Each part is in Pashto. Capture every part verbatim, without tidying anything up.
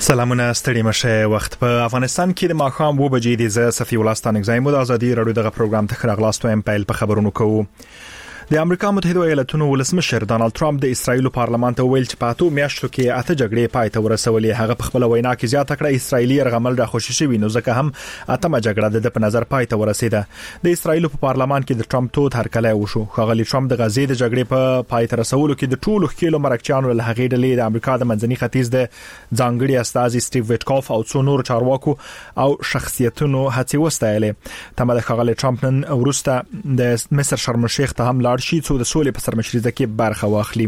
سلامونه ستړي مشه وخت په افغانستان کې د ماښام و بجې د ز صفي ولستان اگزایم د ازادي رادیو دغه پروګرام ته خراغلاستو ام پایل په خبرونو کوو. د امریکا متحده ایالاتونو ولسمشر ډانلډ ټرمپ د اسرایل پارلمان ته ویل چې په اتو میاشتو کې اته جګړې پای ته ورسولې. هغه په خپل وینا کې زیاته کړه اسرایلی رغمل د خوشی شوی نو ځکه هم اتمه جګړه د په نظر پای ته ورسیده. د اسرایل په پارلمان کې د ټرمپ توت هرکلی وشو. خغلی ټرمپ د غزې د جګړې په پای ته رسولو کې د ټولو خېلو مرکچیانو له هغې ډلې د امریکا د منځني ختیځ د ځانګړي استازي سټیو ویټکوف او څو نور چارواکو او شخصیتونو هڅې وستایلې. تمه د خغلی ټرمپ نن وروسته د مصر شرم الشیخ ته هم لاړ شي څو د سولې په سرمشريزه کې برخه واخلي.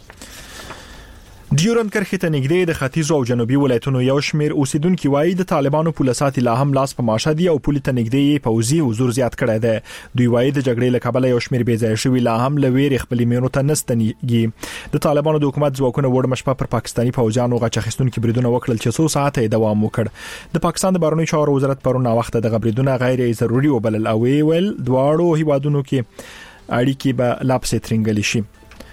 ډیورند کرښې ته نږدې د ختیځ او جنوبي ولایتونو یو شمیر اوسیدونکو وایي د طالبانو پولیسات لا هم لاس په ماشه دي او پولیس ته نږدې پوځي حضور زیات کړی دی. دوی وایي د جګړې له کبله یو شمیر بې ځای شوي لا هم لویر خپلې مینو ته نستنیږي. د طالبانو د حکومت ځواکونو وړ مشپه پر پاکستاني فوجانو غچ اخیستونکو بریدونه وکړل چې څو ساعته دوام وکړ. د پاکستان د بهرنیو چارو وزارت پرون وخت د بریدونه غیر ضروري وبلل او ویل دواړو هیوادونو کې اړیکې به لا پسې ترنګل شي.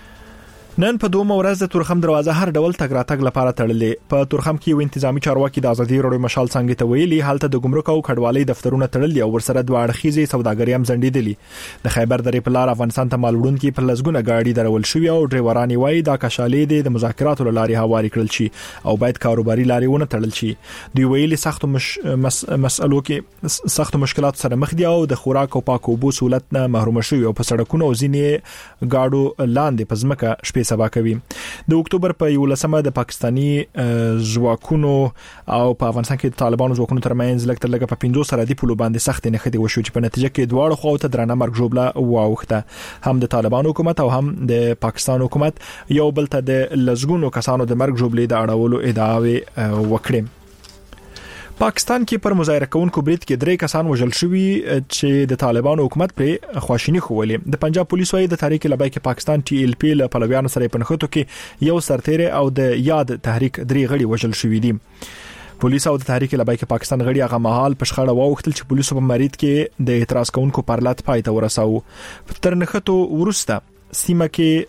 نن په دومره ورځ د تورخم دروازه هر ډول تګ راتګ لپاره تړلې. په تورخم کې یو انتظامی چارواکي د ازادي رادیو مشال څنګه ته ویلي حالت د ګمرک او کډوالۍ دفترونه تړلي او ورسره دوه اړخیزې سوداګري هم ځنډېدلې. د خیبر درې په لار افغانستان ته مال وړونکي په لزګونه گاډي درول شوی او ډرایوران وایي دا کشالې د مذاکراتو لاري هواري کړل شي او باید کاروباري لاري ونه تړل شي. دوی ویلي سخت مش... مس... مسئلو کې سخت مشکلات سره مخ دي او د خوراک او پاکو اوبو سہولت نه محروم شوی او په سړکونو او ځینې گاډو لاندې په ځمکه شپې سبا کوي. د اکتوبر په یولسمه د پاکستانی ځواکونو او په افغانستان کې د طالبانو ځواکونو ترمنځ لکه تر لکه په پنځو سرحدي پولو باندې سخت نښتې وشو چې په نتیجه کې دواړو خواو ته درنه مرګ ژوبله واوښته. هم د طالبانو حکومت او هم د پاکستان حکومت یو بل ته د لزګونو کسانو د مرګ ژوبلې د اړولو ادعاوې وکړي. پاکستان کې پر مظاهره کوونکو برید کې درې کسان وژل شوي چې د طالبانو حکومت پر خواشینی خوولې. د پنجاب پولیسو وايي د تحریک لبیک پاکستان ټي ال پی له پلویانو سره په نښتو کې یو سرتیری او د یاد تحریک درې غړي وژل شوي دي. پولیس او د تحریک لبیک پاکستان غړي هغه مهال په شخړه واوښتل چې پولیسو په مرید کې د اعتراض کوونکو پرلط پای ته ورساو. تر نښتو ورسته سیمه کې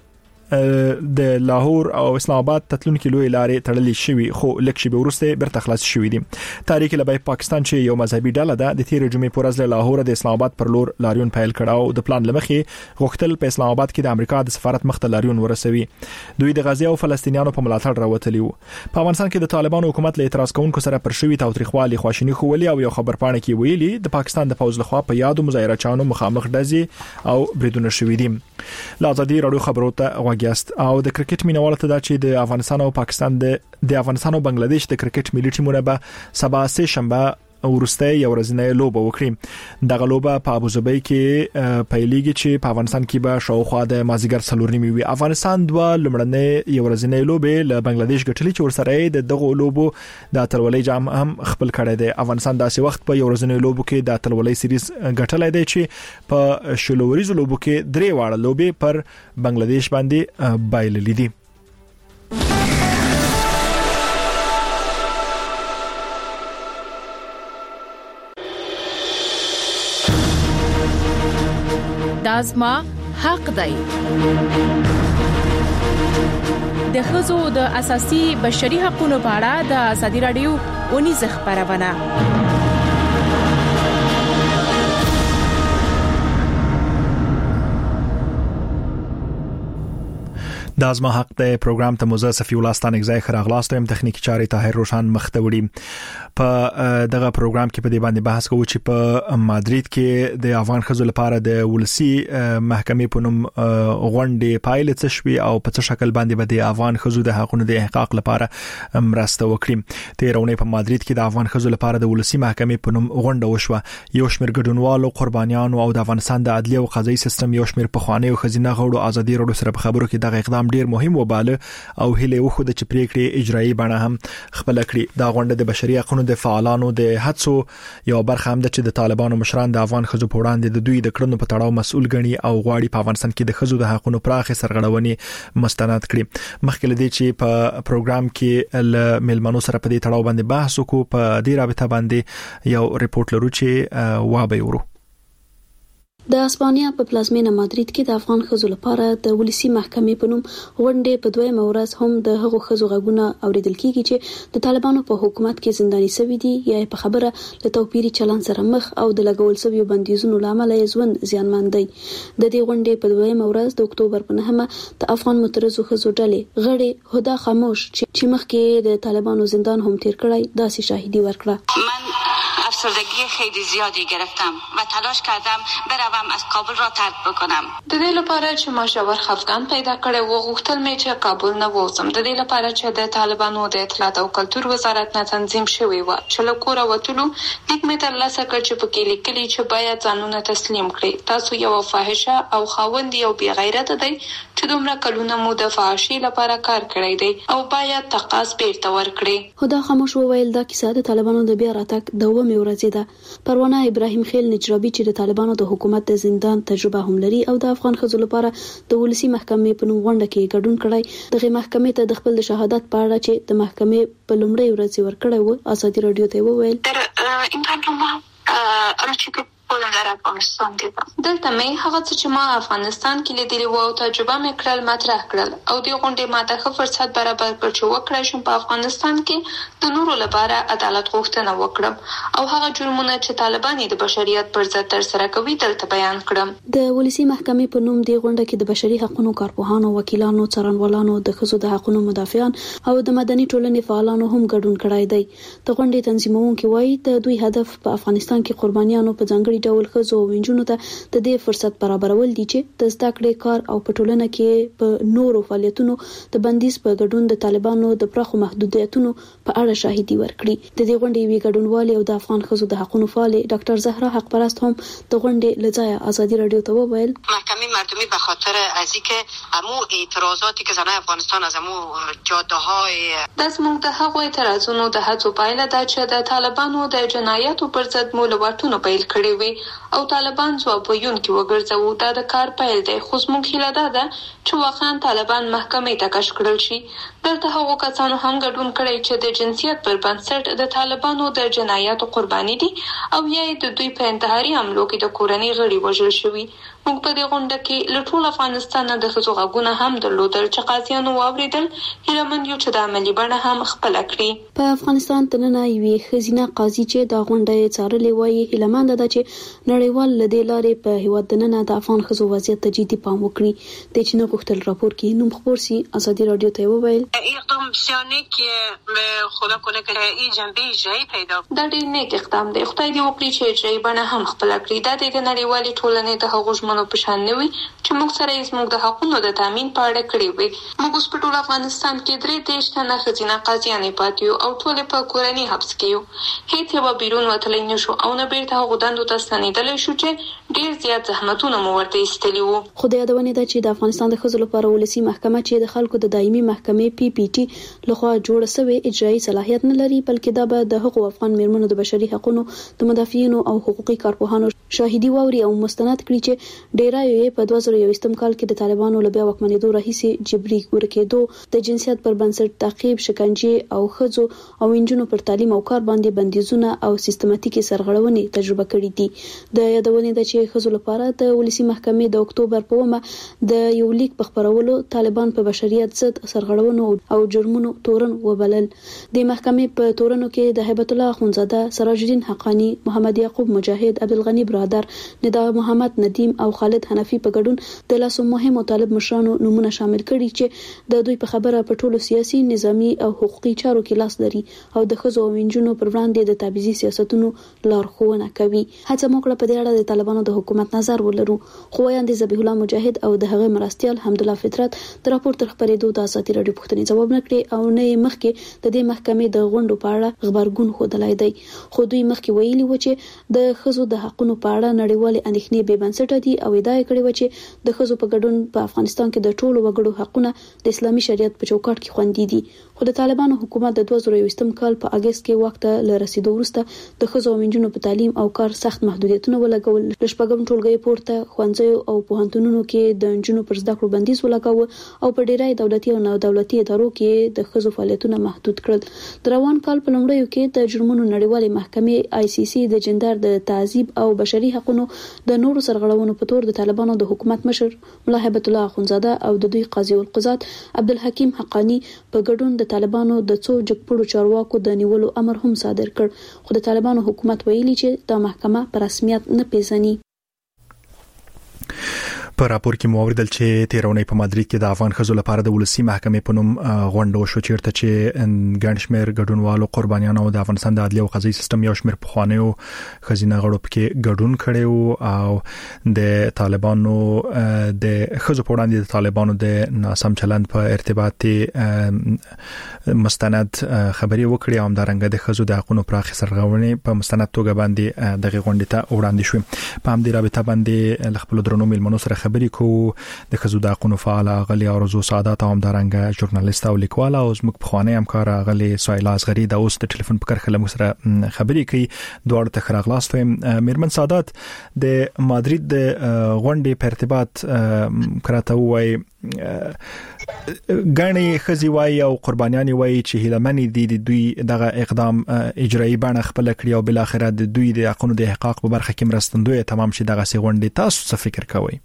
د لاهور او اسلام آباد تتلونکو لوی لارې تړلې شوی خو لکه شی به ورسته برته خلاص شوی دي. تحریک لبیک پاکستان چې یو مذهبي ډله ده د تیر جمعې پر ورځ له لاهور د اسلام آباد پر لور لاریون پیل کړ او د پلان لمخې غوښتل په اسلام آباد کې د امریکا د سفارت مخ ته لاریون ورسوي. دوی د غزه او فلسطینیانو په ملاتړ راوتلی وو. په افغانستان کې د طالبانو حکومت له اعتراض کوونکو سره پر شوی تاوتریخوالي خواشینی خوولي او یو خبرپاڼه کې ویلي د پاکستان د پوز لخوا په یادو مظاهره چانو مخامخ ډزې او بریدونه شوي دي. لازادي رادیو خبرو ته واګیاست او د کرکټ مینوال ته دا چې د افغانستان او پاکستان د د افغانستان او بنگلاديش د کرکټ ملي ټیمونه به سبا سه شنبه ورسته یو ورځنۍ لوبه وکړي. دغه لوبه په ابوظبي کې پیلېږي چې په افغانستان کې به شاوخوا د مازیګر څلور نیمې وي. افغانستان دوه لمړنۍ یو ورځنۍ لوبه له بنگلاديش ګټلې چې ورسره د دغه لوبو د اتلولۍ جام هم خپل کړی دی. افغانستان داسې وخت په یو ورځنۍ لوبو کې د اتلولۍ سیریز ګټلای دی چې په شلوريزو لوبو کې درې واړه لوبې پر بنگلاديش باندې بایللې دي. دازما حق دی. د ښځو د اساسي بشري حقوقو په اړه د ازادي رادیو ونیزه خبرونه. د ازما حق د پروګرام ته موزه صفي ولستان اگزای خراغلاستو هم تخنیکی چاري طاهر روشان مختوري. په دغه پروګرام کې په دې باندې بحث کوو چې په مادرید کې د افغان خزو لپاره د ولسی محکمې په نوم غونډې پایله څه شوي او په څه شکل باندې به د افغان خزو د حقوقو د احقاق لپاره مرسته وکړي. تیرونه په مادرید کې د افغان خزو لپاره د ولسی محکمې په نوم غونډه وشوه. یو شمېر ګډونوالو قربانیانو او د افغانستان د عدلیه او قضایي سیستم یو شمېر په خواني او خزینه غوړو ازادي رادیو سره په خبرو کې دغه اقدام ډیر مهم وباله او هله وخو د چپریکړې اجرایی بڼه هم خپل کړی. دا غونډه د بشري حقوقو د فعالانو د هڅو یو برخه هم ده چې د طالبانو مشران د افغان خزو په وړاندې د دوی د کړنو په تړاو مسؤل ګڼي او غواړي په افغانستان کې د خزو د حقوقو پراخه سرغړونې مستند کړي. مخکې لدی چې په پروګرام کې ل ملمنو سره په دې تړاو باندې بحث وکړو. په دې رابطه باندې یو ریپورت لرو چې وابه ورو. د اسپانیا په پلازمینه مادرید کې د افغان ښځو لپاره د ولسی محکمې په نوم غونډه په دویمه ورځ هم د هغو ښځو غږونه اوریدل کیږي چې د طالبانو په حکومت کې زنداني شوي دي یا په خبره له توپیري چلن سره مخ او د لګول شویو بندیزونو لامل یې ژوند زیانمن دی. د دې غونډې په دویمه ورځ د اکتوبر په نهمه د افغان مترزو ښځو ډلې غړي هدا خاموش چې مخکې د طالبانو زندان هم تیر کړی داسې شاهدي ورکړه. من افسردگی خیلی زیادی گرفتم و تلاش کردم بروم از کابل را ترک بکنم. د دې لپاره چې ما ژور خفګان پیدا کړی و غوښتل مې چې کابل نه ووځم. د دې لپاره چې د طالبانو د اطلاعات او کلتور وزارت نه تنظیم شوی و چې له کوره وتلو لیک مې ترلاسه کړ چې پکې لیکلي چې باید ځانونه تسلیم کړي. تاسو یو فاحشه او خاوند یو بی غیرت دی چې دومره کلونه مو د فحاشۍ لپاره کار کړی دی او باید تقاضا بیرته ورکړي. هدا خاموش وویل دا کیسه د طالبانو د بیا راتګ دومره ورځې ده. پروانه ابراهیم خیل نجرابي چې د طالبانو د حکومت د زندان تجربه هم لري او د افغان ښځو لپاره د ولسی محکمې په نوم غونډه کې ګډون کړی. دغه محکمې ته د خپل شهادت په اړه چې د محکمې په لومړۍ ورځ ورکړی و ازادي رادیو ته وویل در افغانستان دیدم. دلته مې هغه څه چې ما افغانستان کې لیدلی و او تجربه مې کړل مطرح کړل او د غونډې ماته ښه فرصت برابر کړ چې وکړای شم په افغانستان کې د نورو لپاره عدالت غوښتنه وکړم او هغه جرمونه چې طالبان د بشریت پر ضد ترسره کوي دلته بیان کړم. د ولسی محکمې په نوم د غونډه کې د بشري حقوقو کارپوهانو، وکیلانو، څارنوالانو، د ښځو د حقوقو مدافعان او د مدني ټولنې فعالانو هم ګډون کړی دی. د غونډې تنظیمونکي وایي د دوی هدف په افغانستان کې قربانیانو په ځانګړي ډول ښځو او نجونو ته د دې فرصت برابرول دي چې د زده کړې کار او په ټولنه کې په نورو فعالیتونو د بندیز په ګډون د طالبانو د پراخو محدودیتونو په اړه شاهدي ورکړي. د دې غونډې وی ګډونوالي او د افغان ښځو د حقوقو فعال ډاکټر زهرا حق پرست هم د غونډې لځای ازادي رادیو ته وویل محکمه مردمی به خاطر از اینکه همو اعتراضاتی که زنای افغانستان از همو جاده های د زموږ د هغو اعتراضونو د هڅو پایله ده چې د طالبانو د جنایاتو پر ضد مولوتونه پیل کړي وي او طالبان ځواب ویونکي وګرځوو. دا د کار پیل دی خو زموږ هیله دا ده چې واقعا طالبان محکمې ته کش کړل شي. دلته هغو کسانو هم ګډون کړی چې د جنسیت پر بنسټ د طالبانو د جنایاتو قرباني دي او یا د دوی په انتحاري حملو کې د کورنۍ غړي وژل شوي. موږ په دې غونډه کې له ټول افغانستان د ښځو غږونه هم درلودل چې قاضیانو واورېدل. هیله یو چې د عملي بڼه هم خپله کړي. په افغانستان تننه یوې ښځینه قاضي چې د غونډې څارلې وایي هیلهمنده ده چې نړیوال لدې لارې په هیواد دننه د افغان ښځو وضعیت ته جدي پام وکړي. د چې نه غوښتل راپور کې نوم خبر سي ازادي رادیو ته وویل اقدام بسیار نیک خدا کنه که این جنبه اجرایی پیدا دا ډېر نیک اقدام دی. خدای دې وکړي چې اجرایی بڼه هم خپله کړي. دا د نړیوالې ټولنې د هغو ژمنو په شان نه وي چې موږ سره یې زموږ د حقونو د تامین په اړه کړي وي. موږ اوس په ټول افغانستان کې درې دېرش تنه ښځینه قاضیانې پاتې یو او ټولې په کورني حبس کې یو. هیڅ یوه بیرون وتلی نه شو او نه بیرته هغو دندو ته ستنېدلی شو چې ډېر زیات زحمتونه مو ورته ایستلي وو. خو د یادونې ده چې د افغانستان د ښځو لپاره ولسی محکمه چې د خلکو د دایمي محکمې پی پی ټي لخوا جوړه شوې اجرایي صلاحیت نه لري بلکې دا به د هغو افغان میرمنو د بشري حقوقو د مدافعینو او حقوقي کارپوهانو شاهدي واوري او مستند کړي چې ډیرا یې په دوه زره یوویشتم کال کې د طالبانو له بیا واکمنېدو راهیسې جبري ورکېدو د جنسیت پر بنسټ تعقیب، شکنجې او ښځو او نجونو پر تعلیم او کار باندې بندیزونه او سیستماتیکي سرغړونې تجربه کړې دي. د یادونې ده چې ښځو لپاره د ولسی محکمې د اکتوبر په اومه د یو لیک په خبرولو طالبان په بشریت ضد سرغړونو او جرمونو تورن وبلل. د محکمې په تورنو کې د هیبت الله اخونزاده، سراج الدین حقانی، محمد یعقوب مجاهد، عبدالغنی برادر، ندا محمد ندیم او خالد حنفي په ګډون د لاسو مهم او طالب مشرانو نمونه شامل کړي چې د دوی په خبره په ټولو سیاسي، نظامی او حقوقي چارو کې لاس لري او د ښځو او نجونو پر وړاندې د تبعیضي سیاستونو لارښوونه کوي. هڅه موکړه په دې اړه د طالبانو د حکومت نظر ولرو. خو وایاند ذبیح الله مجاهد او د هغه مرستيال حمدالله فطرت د راپور تر خبرېدو د ازادي رادیو پوښتنې ځواب نکړي او نه مخکې د دې محکمې د غونډو په اړه خبرګون خودلای دی. خو دوی مخکې ویلي و چې د ښځو د حقوقو په اړه نړیوال اندېښنې بې بنسټه دي او ادعا کړې و چې د ښځو په ګډون په افغانستان کې د ټولو وګړو حقوقونه د اسلامي شریعت په چوکاټ کې خوندي دي. خو د طالبانو حکومت د دوه زره یوویشتم کال په اگست کې وخت له رسیدو وروسته د ښځو او نجونو په تعلیم او کار سخت محدودیتونه ولګول. د شپږم ټولګي پورته ښوونځیو او پوهنتونونو کې د نجونو پر زده کړو بندیز ولګاوه او په ډیری دولتي او نه دولتي ادارو کې د ښځو فعالیتونه محدود کړل. د روان کال په لومړیو کې د جرمونو نړیوالې محکمې آی سی سی د جندر د تعذیب او بشري بشري حقوقو د نورو سرغړونو په تور د طالبانو د حکومت مشر ملا هیبت الله اخونزاده او د دوی قاضي القضات عبدالحکیم حقانی په ګډون د طالبانو د څو جګپړو چارواکو د نیولو امر هم صادر کړ، خو د طالبانو حکومت ویلي چې د محکمه په رسمیت نه پیژني. په راپور کې مو اوریدل چې تیرونی په مادرید کې د افغان ښځو لپاره د ولسی محکمې په نوم غونډه وشو، چیرته چې ګڼشمیر ګډونوالو قربانیانو د افغانستان د عدلي او قضایي سیستم یو شمېر پخوانیو ښځینه غړو پکې ګډون کړي او د طالبانو د ښځو په وړاندې د طالبانو د ناسم چلند په ارتباط مستند خبري وکړي او همدارنګه د ښځو د حقوقو پراخي سرغړونې په مستند توګه باندې دغه غونډه ته وړاندې شوې. په همدې رابطه باندې خپل درنو ملمنو سره خبري کو د خزو د حقوقو فعال غلي ارزو سعادت او همدارنګه ژورنالیست او لیکوال او زموږ په خوانې همکار غلي سایلا اصغری د اوس د ټلیفون په کرخه لمو سره خبري کوي. دوړ ته خراغلاست ویم میرمن سعادت د مادرید د غونډې په ارتباط کراته وای غني خزي وای او قربانيان وای چې هلمني دي د دوی دغه اقدام اجرایی بڼه خپل کړی او بل اخر د دوی د حقوقو د احقاق په برخه کې مرستندوی تمام شي. دغه سي غونډې تاسو څه فکر کوئ؟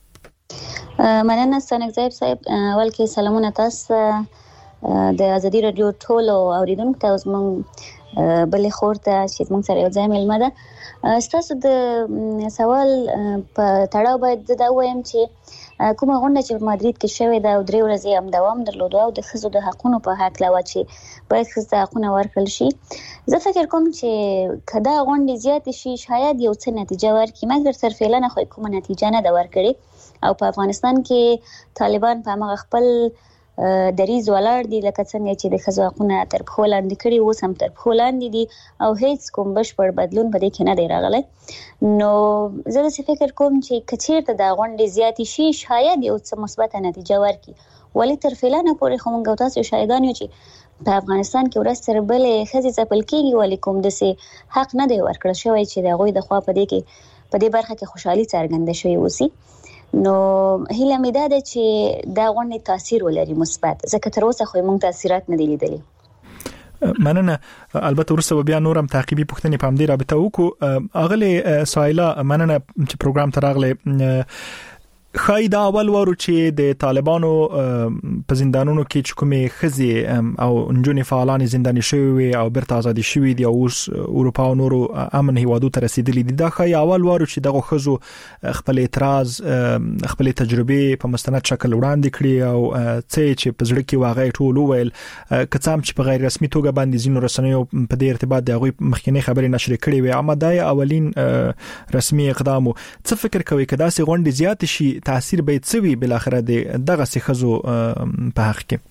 مننه سنک زیب صاحب. اول کې سلامونه تاسو د ازادي رادیو ټولو اوریدونکو ته زموږ بلې خورته چې موږ سره یو ځای ملمه ده. تاسو د سوال په تړاو باید دا وایم چې کومه غونډه چې په مادرید کې شوې ده او درې ورځې هم دوام درلود او د ښځو د حقوقو په حق لا و چې باید ښځو ته حقونه ورکړل شي. زه فکر کوم چې کدا غونډې زیات شي شاید یو څه نتیجه ورکړي، مګر سرفعلانه خو کومه نتیجه نه ده ورکړې او په افغانستان کې طالبان په هغه خپل دریز ولاړ دي لکه څنګه چې د ښځو حقونه تر پښو لاندې کړي، اوس هم تر پښو لاندې دي او هیڅ کوم بشپړ بدلون په دې کې نه دی راغلی. نو زه داسې فکر کوم چې که چېرته دا غونډې زیاتې شي شاید یو څه مثبته نتیجه ورکړي، ولې تر فعلانه پورې خو موږ تاسو شاهدان یو چې په افغانستان کې ورځ تر بلې ښځې ځپل کېږي، ولې کوم داسې حق نه دی ورکړل شوی چې د هغوی د خوا په دې کې په دې برخه کې خوشحالي څرګنده شوې اوسي. نو هیله مې ده چې دا غونډه تاثیر ولري مثبت، ځکه تر اوسه خو موږ تاثیرات نه دي لیدلي. مننه. البته ورسره بیا نورم تعقیبي پوښتنې په همدې رابطه وکړو. اغله سایلا مننه چې پروګرام ته راغله. خای دا اول ورو چې د طالبانو په زندانونو کې چې کومې خزي او نجونې فعالان زنداني شوي او بیرته آزادي شوي دي او اوس اروپا او نورو امن هیوادو ته رسیدلي دي. دا خای اول ورو چې دغه خزو خپل اعتراض خپل تجربه په مستند شکل وړاندې کړي او څه چې په ځړ کې واغې ټول وویل کڅام چې په غیر رسمي توګه باندې زینو رسنیو په دې ارتباط د هغه مخکینی خبرې نشر کړي وي، اما دا اولین رسمي اقدام. څه فکر کوي کدا سي غونډې زیات شي تاثیر به څه وي بل اخر دغه څه خزو په حق کې؟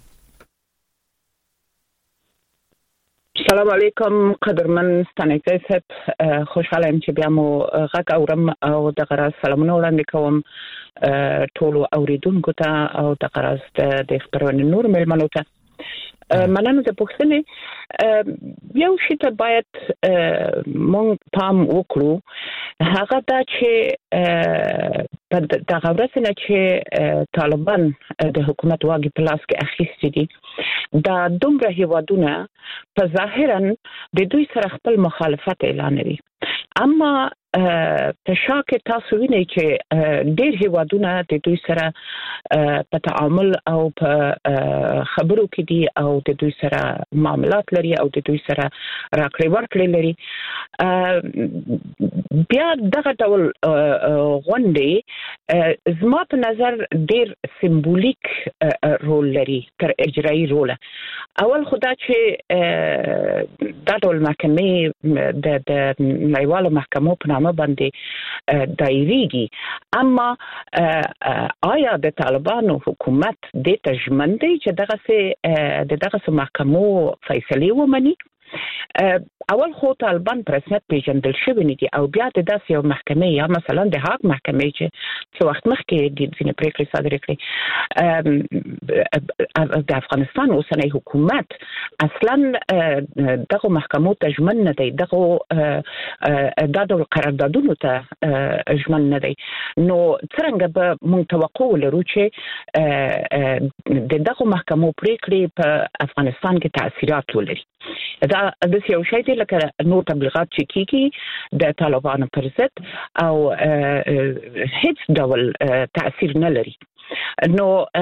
سلام علیکم قدرمن ستانکزی صاحب، خوشحاله یم چې بیا مو غږ اورم او دغه راز سلامونه وړاندې کوم ټولو اوریدونکو ته او دغه راز د خبرونې نور ملمنو ته. مننه د پوښتنې یو شی ته باید مونږ پام وکړو، هغه دا چې په دغه ورځ نه چې طالبان د حکومت واګي په لاس کې اخیستي دي، دا دومره هیوادونه په ظاهرا د دوی سره خپل مخالفت اعلانوي، اما په شاکه تاسو وینئ چې ډېر هیوادونه د دوی سره په تعامل او په خبرو کې دي او د دوی سره معاملات لري او د دوی سره راکړې ورکړې لري. بیا دغه ډول غونډې زما په نظر ډېر سمبولیک رول لري تر اجرایي رول. اول خدا چې دا ډول محکمې د نړیوالو محکمو په نامه باندې دایریږي، اما آیا د طالبانو حکومت د تجمن دی چې دغه سه د دغه سه محکمو فیصله ومني؟ اول خو طالبان په رسمیت پیژندل شوی نه دي او بیا د داسې یو محکمې یا مثلا د هاګ محکمې چې څو وخت مخکې د ځینې پریکړې صادرې کړې د افغانستان اوسنی حکومت اصلا دغه محکمو ته ژمن نه دی، دغه دا ډول قراردادونو ته ژمن نه دی. نو څرنګه به موږ توقع ولرو چې د دغه محکمو پریکړې په افغانستان کې تاثیرات ولري؟ دا دا د یو شی دی لکه نور تبلیغات چې کیږي د طالبانو پر ضد او هیڅ ډول تاثیر نه لري. نو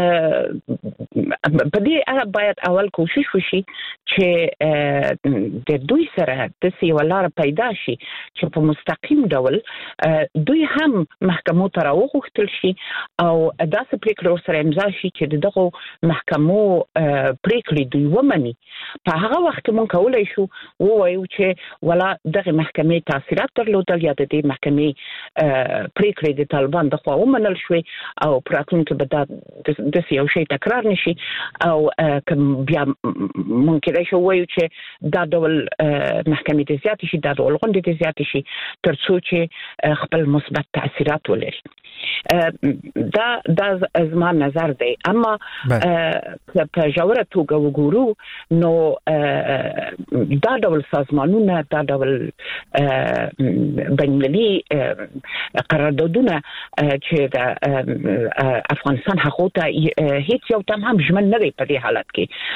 په دې اړه باید اول کوشش وشي چې د دوی سره د سیولار پیدا شي چې په مستقیم ډول دوی هم محکمو ته راوغوښتل شي او داسې پریکړې سره امضا شي چې دغه محکمو پریکړې دوی ومني. په هغه وخت کې موږ کولای شو ووایو چې ولا دغه محکمې تاثیرات درلودل یا د دې محکمې پریکړې د طالبان د خوا ومنل شوې او پراتونکو به دا د یو شی تکرار نشي او کوم بیا ممکن شي وایو چې دا ډول محکمې د زیات شي دا ډول غونډې د زیات شي تر څو چې خپل مثبت تاثیرات ولري. دا دا زما نظر دی. اما په ژوره توګه وګورو نو دا ډول سازمانونه دا ډول بین‌المللي قراردادونه چې د افغانستان حقوق ته هیڅ یو تم هم ژمن نه دی په دې حالت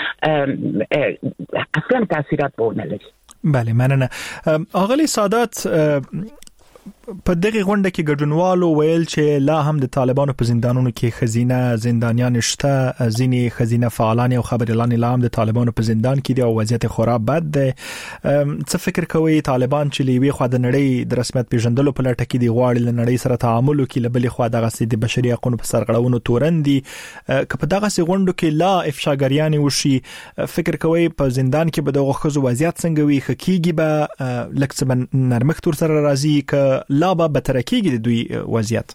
کې اصلا تاثیرات به ونه لري. بله مننه. اغلی سادات په دغه غونډه کې ګډونوالو ویل چې لا هم د طالبانو په زندانونو کې خزینه زندانیان شته، ځینې خزینه فعالان او خبريالان لا هم د طالبانو په زندان کې دي او وضعیت خورا بد دی. څه فکر کوي طالبان چې لوي خو د نړۍ د رسمیت پیژندلو په لټه کې دي غواړي له نړۍ سره تعامل وکړي، لبلې خو دغه سي د بشري حقوقو په سرغړونو تورندي که په دغه سي غونډو کې لا افشاګریان وشي، فکر کوي په زندان کې به دغه خزو وضعیت څنګه وي، خکېږي به لکه نرمښت تر سره راځي ک لا به بتر کېږي د دوی وضعیت؟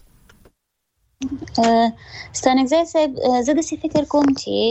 ستانګزی صاحب زه د څه فکر کوم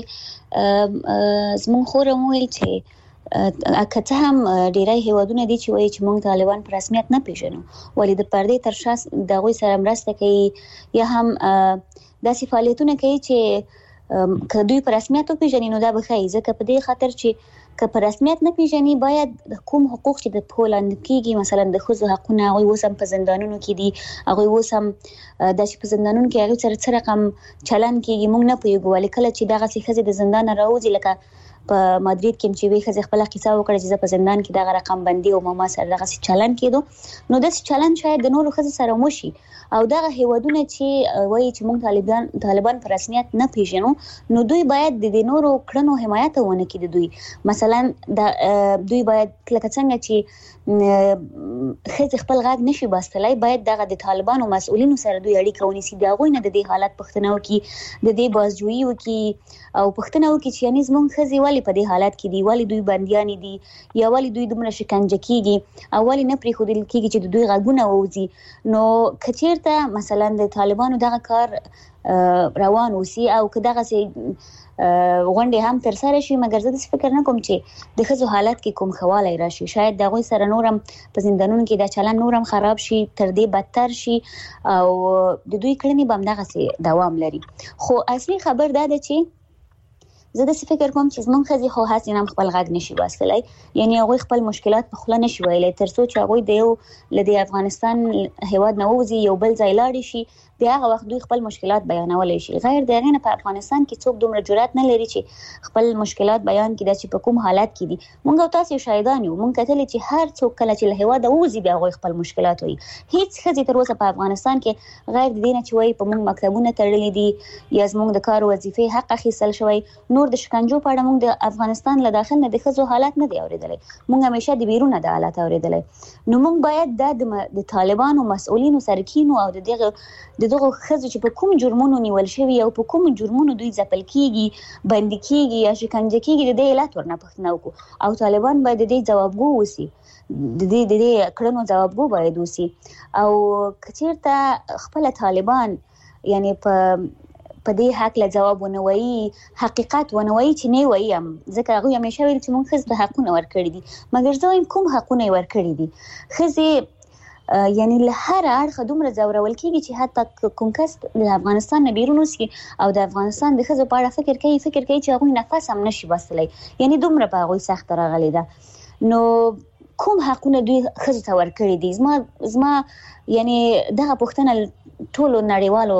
چې زمون خو راوویل چې اکه هم ډیری هیوادونه دي چې وایي چې مونږ طالبان په رسمیت نه پیژنو، ولې د پردې تر شا د غوي سره مرسته کوي یا هم داسې فعالیتونه کوي چې که دوی په رسمیت پیژني نو دا به ښه ځکه په دې خاطر چې که په رسمیت نه پیژني باید کوم حقوق چې د پولاند کېږي مثلا د ښځو حقونه هغوی اوس هم په زندانونو کې دي، هغوی اوس هم داسې په زندانونو کې هغوی سره څه رقم چلن کېږي مونږ نه پوهېږو. ولې کله چې دغسې ښځې د زندان نه راوځي لکه په مادرید کې چې وی ښځې خپله قصه وکړه چې زه په زندان کې دغه رقم بندي او ما سره دغسې چلن کېدو، نو داسې چلن شاید د نورو ښځو سره وشي. او دغه هیوادونه چې وایي چې موږ طالبان طالبان په رسمیت نه پیژنو نو دوی باید د نورو کړنو حمایت ونه کړي. دوی مثلا د دوی باید لکه څنګه چې خځې خپل غږ نشي باستلای، باید دغه د طالبانو مسؤلینو سره دوی اړیکه ونیسي، د هغوی نه د دې حالت پوښتنه وکړي، د دې بازجویي وکړي او پوښتنه وکړي چې یعنی زموږ ښځې ولې په دې حالت کې دي، ولې دوی بندیانې دي یا ولې دوی دومره شکنجه کېږي او ولې نه پرېښودل کېږي چې د دوی غږونه ووځي. نو که چېرته مثلا د طالبانو دغه کار روان اوسي او که دغسې غونډې هم تر سره شي، مګر زه داسې فکر نه کوم چې د ښځو حالت کې کوم ښه والی راشي. شاید د هغوی سره نور هم په زندانونو کې دا چلن نور هم خراب شي، تر دې بدتر شي او د دوی کړنې به همدغسې دوام لري. خو اصلي خبر دا ده چې زه داسې فکر کوم چې زموږ ښځې خو هسې هم خپل غږ نشي باستلی، یعنې هغوی خپل مشکلات په خوله نشي ویلی تر څو چې هغوی د یو له د افغانستان هیواد نه ووځي یو بل ځای لاړې شي، بیا هغه وخت دوی خپل مشکلات بیانولی شي. غیر د هغې نه په افغانستان کې څوک دومره جرأت نه لري چې خپل مشکلات بیان کړي، دا چې په کوم حالت کې دي. موږ او تاسې شاهدان یو، موږ کتلې چې هر څوک کله چې له هیواده ووځي بیا هغوی خپل مشکلات وایي. هیڅ ښځې تر اوسه په افغانستان کې غیر د دې نه چې وایي په موږ مکتبونه تړلي دي یا زموږ د کار وظیفې حق اخیستل شوی، نور د شکنجو په اړه موږ د افغانستان له داخل نه د ښځو حالت نه دی اورېدلی، موږ همیشه د بیرونه د حالت اورېدلی. نو موږ باید دا د طالبانو مسؤلینو سره کینو او د دغه د دغه ښځو چې په کوم جرمونو نیول شوي او په کوم جرمونو دوی ځپل کېږي، بندي کېږي یا شکنجه کېږي، د دې علت ورنه پوښتنه وکړو او طالبان باید د دې ځوابګو اوسي، د دې د دې کړنو ځوابګو باید اوسي. او که چېرته خپله طالبان یعنی په په دې هکله ځواب ونه وایي، حقیقت ونه وایي چې نه وایي هم، ځکه هغوی همیشه ویل چې موږ ښځو ته حقونه ورکړي دي، مګر زه وایم کوم حقونه یې ورکړي دي. ښځې یعنی له هر اړخه دومره ځورول کېږي چې حتی کوم کس د افغانستان نه بیرون اوسي او د افغانستان د ښځو په اړه فکر کوي فکر کوي چې هغوی نفس هم نشي بستلی، یعنی دومره په هغوی سخته راغلې ده. نو کوم حقونه دوی ښځو ته ورکړي دي؟ زما زما یعنی دغه پوښتنه ټولو نړیوالو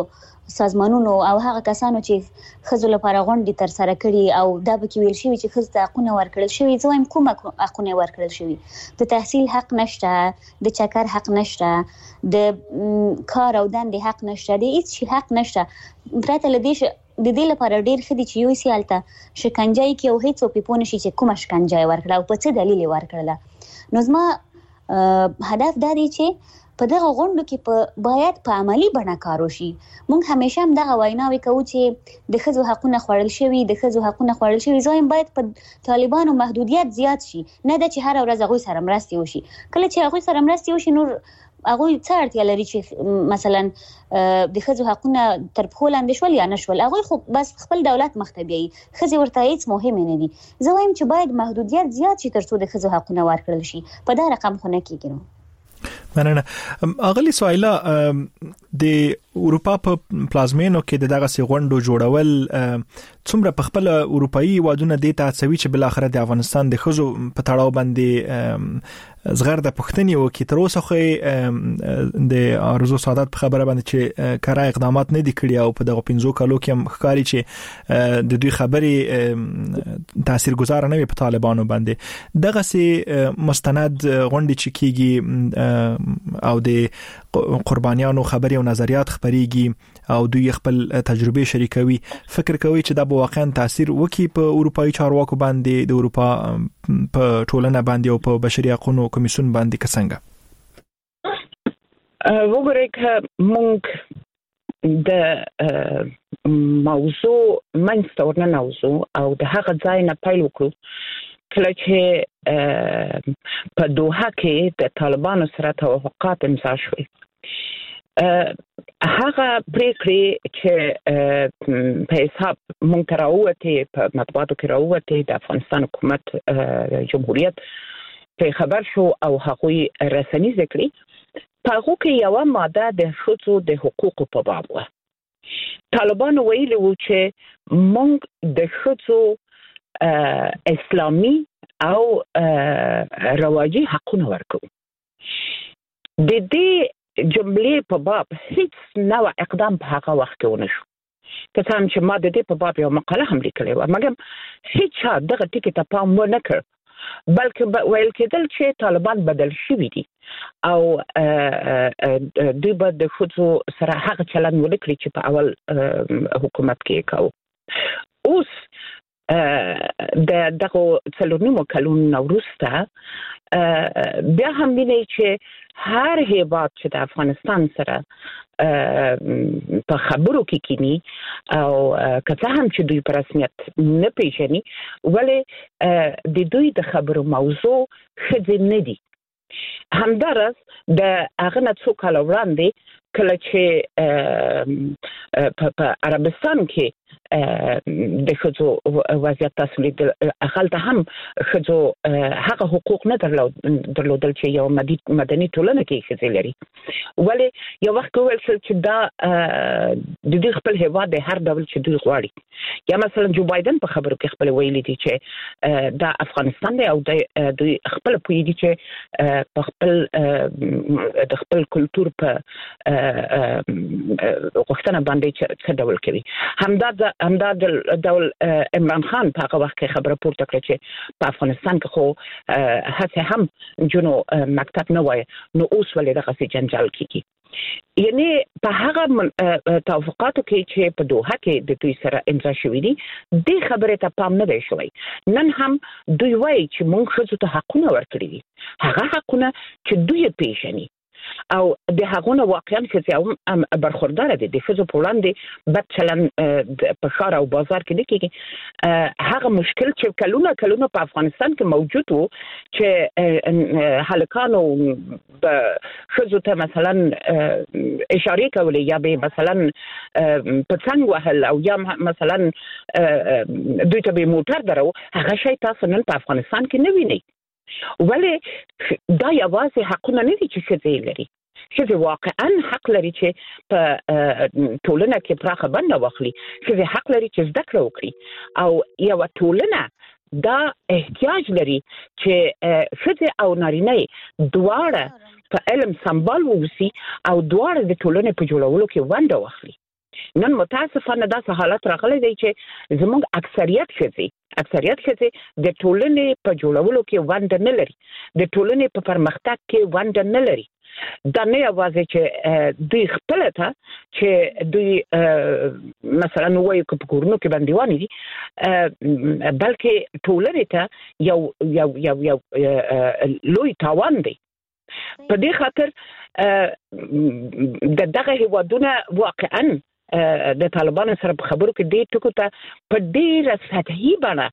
سازمانونو او هغه کسانو چې ښځو لپاره غونډې تر سره کړي او دا به کې ویل شوي چې ښځو ته حقونه ورکړل شوي، زه وایم کوم حقونه ورکړل شوي؟ د تحصیل حق نشته، د چکر حق نشته، د کار او دندې حق نشته، د هیڅ شي حق نشته. پرته له دې د دې لپاره ډېر ښه دي چې یو سي هلته شکنجه یې کړي او هېڅوک پرې پوه نه شي چې کومه شکنجه یې ورکړه او په څه دلیل یې ورکړله. نو زما هدف دا دی چې په دغه غونډو کې په باید په عملی بڼه کار وشي. موږ همیشه هم دغه ویناوې کوو چې د ښځو حقونه خوړل شوي، د ښځو حقونه خوړل شوي. زه وایم باید په طالبانو محدودیت زیات شي، نه ده چې هره ورځ هغوی سره مرستې وشي. کله چې هغوی سره مرستې وشي نور هغوی څه اړتیا لري چې مثلا د ښځو حقونه تر پښو لاندې شول یا نه شول، هغوی خو بس خپل دولت مخ ته بیایي، ښځې ورته هېڅ مهمې نه دي. زه وایم چې باید محدودیت زیات شي تر څو د ښځو حقونه ورکړل شي. په دا رقم خو نه کېږي. نو مننه. اغلی سوایلا د اروپا په پلازمینو کې دغه سي غونډو جوړول څومره په خپل اروپאי وادونه د تاسوي چې بل اخر د افغانستان د خزو په تړاو باندې زغر د پښتني او کې تر اوسه خو د ارزو سعادت په خبره باندې چې کارا اقدامات نه دي کړی او په دغه پنځو کالو کې هم ښکاری چې د دوی خبري تاثیرګذار نه وي په طالبانو باندې. دغه سي مستند غونډې چې کیږي او د قربانیانو خبري او نظریات خبريږي او دوی خپل تجربه شریکوي، فکر کوي چې دا به واقعا تاثیر وکړي په اروپאי چارواکو باندې، د اروپا په ټولنه باندې او په بشري حقوقو کمیسیون باندې که څنګه؟ وګورئ که موږ د موضوع منځته ورننوځو او د هغه ځای نه پیل وکړو کله چې په دوحه کې د طالبانو سره توافقات امضا شول. هغه پریکړې چې په حساب مونږ ته راووتې، په مطبوعاتو کې راووتې، د افغانستان حکومت جمهوریت په خبر شو او هغوی رسنیزه کړې، په هغو کې یوه ماده د ښځو د حقوقو په باب وه. طالبانو ویلي وو چې مونږ د ښځو اسلامي او رواجي حقونه ورکوو. د دې جملې په باب هیڅ نوع اقدام په هغه وخت کې ونه شو. که څه هم چې ما د دې په باب یو مقاله هم لیکلې وه، مګر هیڅ چا دغه ټکي ته پام ونه کړ، بلکې ویل کېدل چې طالبان بدل شوي دي او دوی به د ښځو سره هغه چلند ونه کړي چې په اول حکومت کې یې کوو. اوس د دغه څلور نیمو کلونو وروسته بیا هم وینئ چې هر هیواد چې د افغانستان سره په خبرو کې کینی او که څه هم چې دوی په رسمیت نه پیژني، ولې د دوی د خبرو موضوع ښځې نه دي. همدارس د هغه نه څو کاله وړاندې کله چې په عربستان کې د ښځو وضعیت تاسو لیدل، هلته هم ښځو هغه حقوق نه درلودل چې یو مدني ټولنه کې ښځې لري. ولې یو وخت وویل شول چې دا د دوی خپل هیواد دی، هر ډول چې دوی غواړي. یا مثلا جو بایدن په خبرو کې خپل ویلي دي چې دا افغانستان دی او دوی خپل پوهیږي چې په خپل د خپل کلتور په غوښتنه باندې څه ډول کوي. همدا همدا ډول عمران خان په هغه وخت کې خبره پورته کړه چې په افغانستان کې خو هڅه هم جنو مکتب نه وای، نو اوس ولې دغه جنجال کیږي. یعنی په هغه توافقاتو کې چې په دوحه کې د دوی سره امضا شوي دي، دې خبرې ته پام نه دی شوی. نن هم دوی وایي چې موږ ښځو ته حقونه ورکړي دي، هغه حقونه چې دوی پیژني او د هغونه واقعا چې هم برخوردار دي. د ښځو په وړاندې بد چلند په ښار او بازار کې نه کېږي. هغه مشکل چې کلونه کلونه په افغانستان کې موجود وو چې هلکانو به ښځو ته مثلا اشارې کولې یا به مثلا په څنګ وهل او یا مثلا دوی ته به موټر درو، هغه شی تاسو نن په افغانستان کې نه وینئ. ولې دا یوازې حقونه نه دي چې ښځې لري، ښځې واقعا حق لري چې په ټولنه کې پراخه بنده واخلي، ښځې حق لري چې زده کړه وکړي او یوه ټولنه دا احتیاج لري چې ښځې او نارینه دواړه په علم سمبال ووسي او دواړه د ټولنې په جوړولو کې ونډه واخلي. نن متاسفانه دا حالت راغلی دی چې زموږ اکثریت ښځې اکثریت ښځې د ټولنې په جوړولو کې ونډه نه لري، د ټولنې په پرمختګ کې ونډه نه لري. دا نه یوازې چې دوی خپل ته چې دوی مثلا وایي که په کورونو کې بندیوانې دي، بلکې ټولنې ته یو یو یو یو لوی تاوان دی. په دې خاطر د دغه هیوادونه واقعا د طالبانو سره په خبرو کې دې ټکو ته په ډېره سطحي بڼه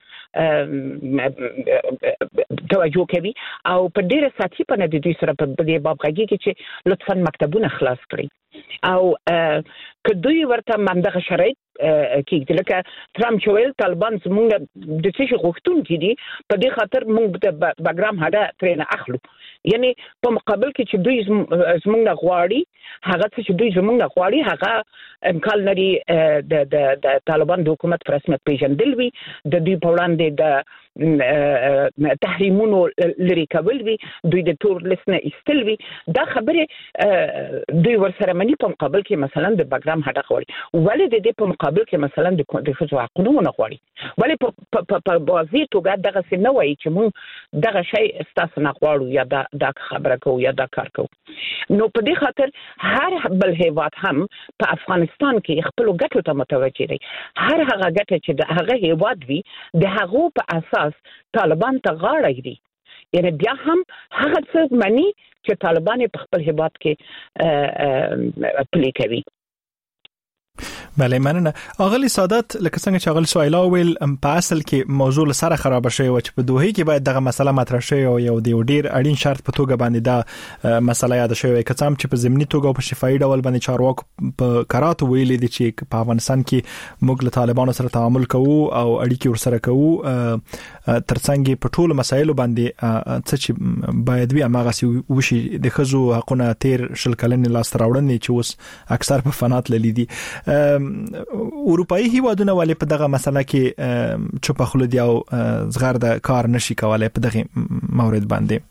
توجه کوي او په ډېره سطحي بڼه د دوی سره په دې باب غږیږي چې لطفا مکتبونه خلاص کړئ او که دوی ورته همدغه شرایط کېږدي لکه ټرمپ چې ویل طالبان زموږ د څه شي غوښتونکي دي، په دې خاطر موږ د بګرام هډه ترېنه اخلو. یعنی په مقابل کې چې دوی زموږ نه غواړي هغه څه چې دوی زموږ نه غواړي هغه امکان لري د د د طالبان د حکومت په رسمیت پیژندل وي، د دوی په وړاندې د تحریمونو لري کول وي، دوی د تور لیست نه ایستل وي. دا خبره دوی ورسره مني په مقابل کې مثلا د بګرام هډه غواړي، ولې د دې په مقابل کې مثلا د ښځو حقونه ونه غواړي؟ ولې په واضح توګه دغه څه نه وایي چې موږ دغه شی ستاسو نه غواړو یا دا دا خبره کوو یا دا کار کوو؟ نو په دې خاطر هر بل هیواد هم په افغانستان کې خپل ګټو ته متوجه دی. هر هغه ګټه چې د هغه هیواد وي د هغو په اساس طالبان ته غاړه ږدي، یعنی بیا هم هغه څه مني چې طالبان په خپل هیواد کې پلي کوي. بله مننه. اغلی سادات لکه څنګه چې اغلی سوایلا ویل په اصل کې موضوع سره خراب شوی و چې په دوحه کې باید دغه مسله مطرح شي او یو دی ډیر اړین شرط په توګه باندې دا مسله یاد شوی که څم چې په ضمني توګه او په شفاهي ډول باندې چارواکو په قرات ویل دي چې په افغانستان کې موږ له طالبانو سره تعامل کوو او اړیکې ورسره کوو، ترڅنګ په ټولو مسایلو باندې څه چې باید وي هغه سي وشي. د ښځو حقونه تیر شل کلنې لاس راوړنې چې اوس اکثر په فنات للی دي. اروپאי هیوادونه ولې په دغه مسله کې چوپ خلو دی او زغرد کار نشي کولای په دغه مورد باندې؟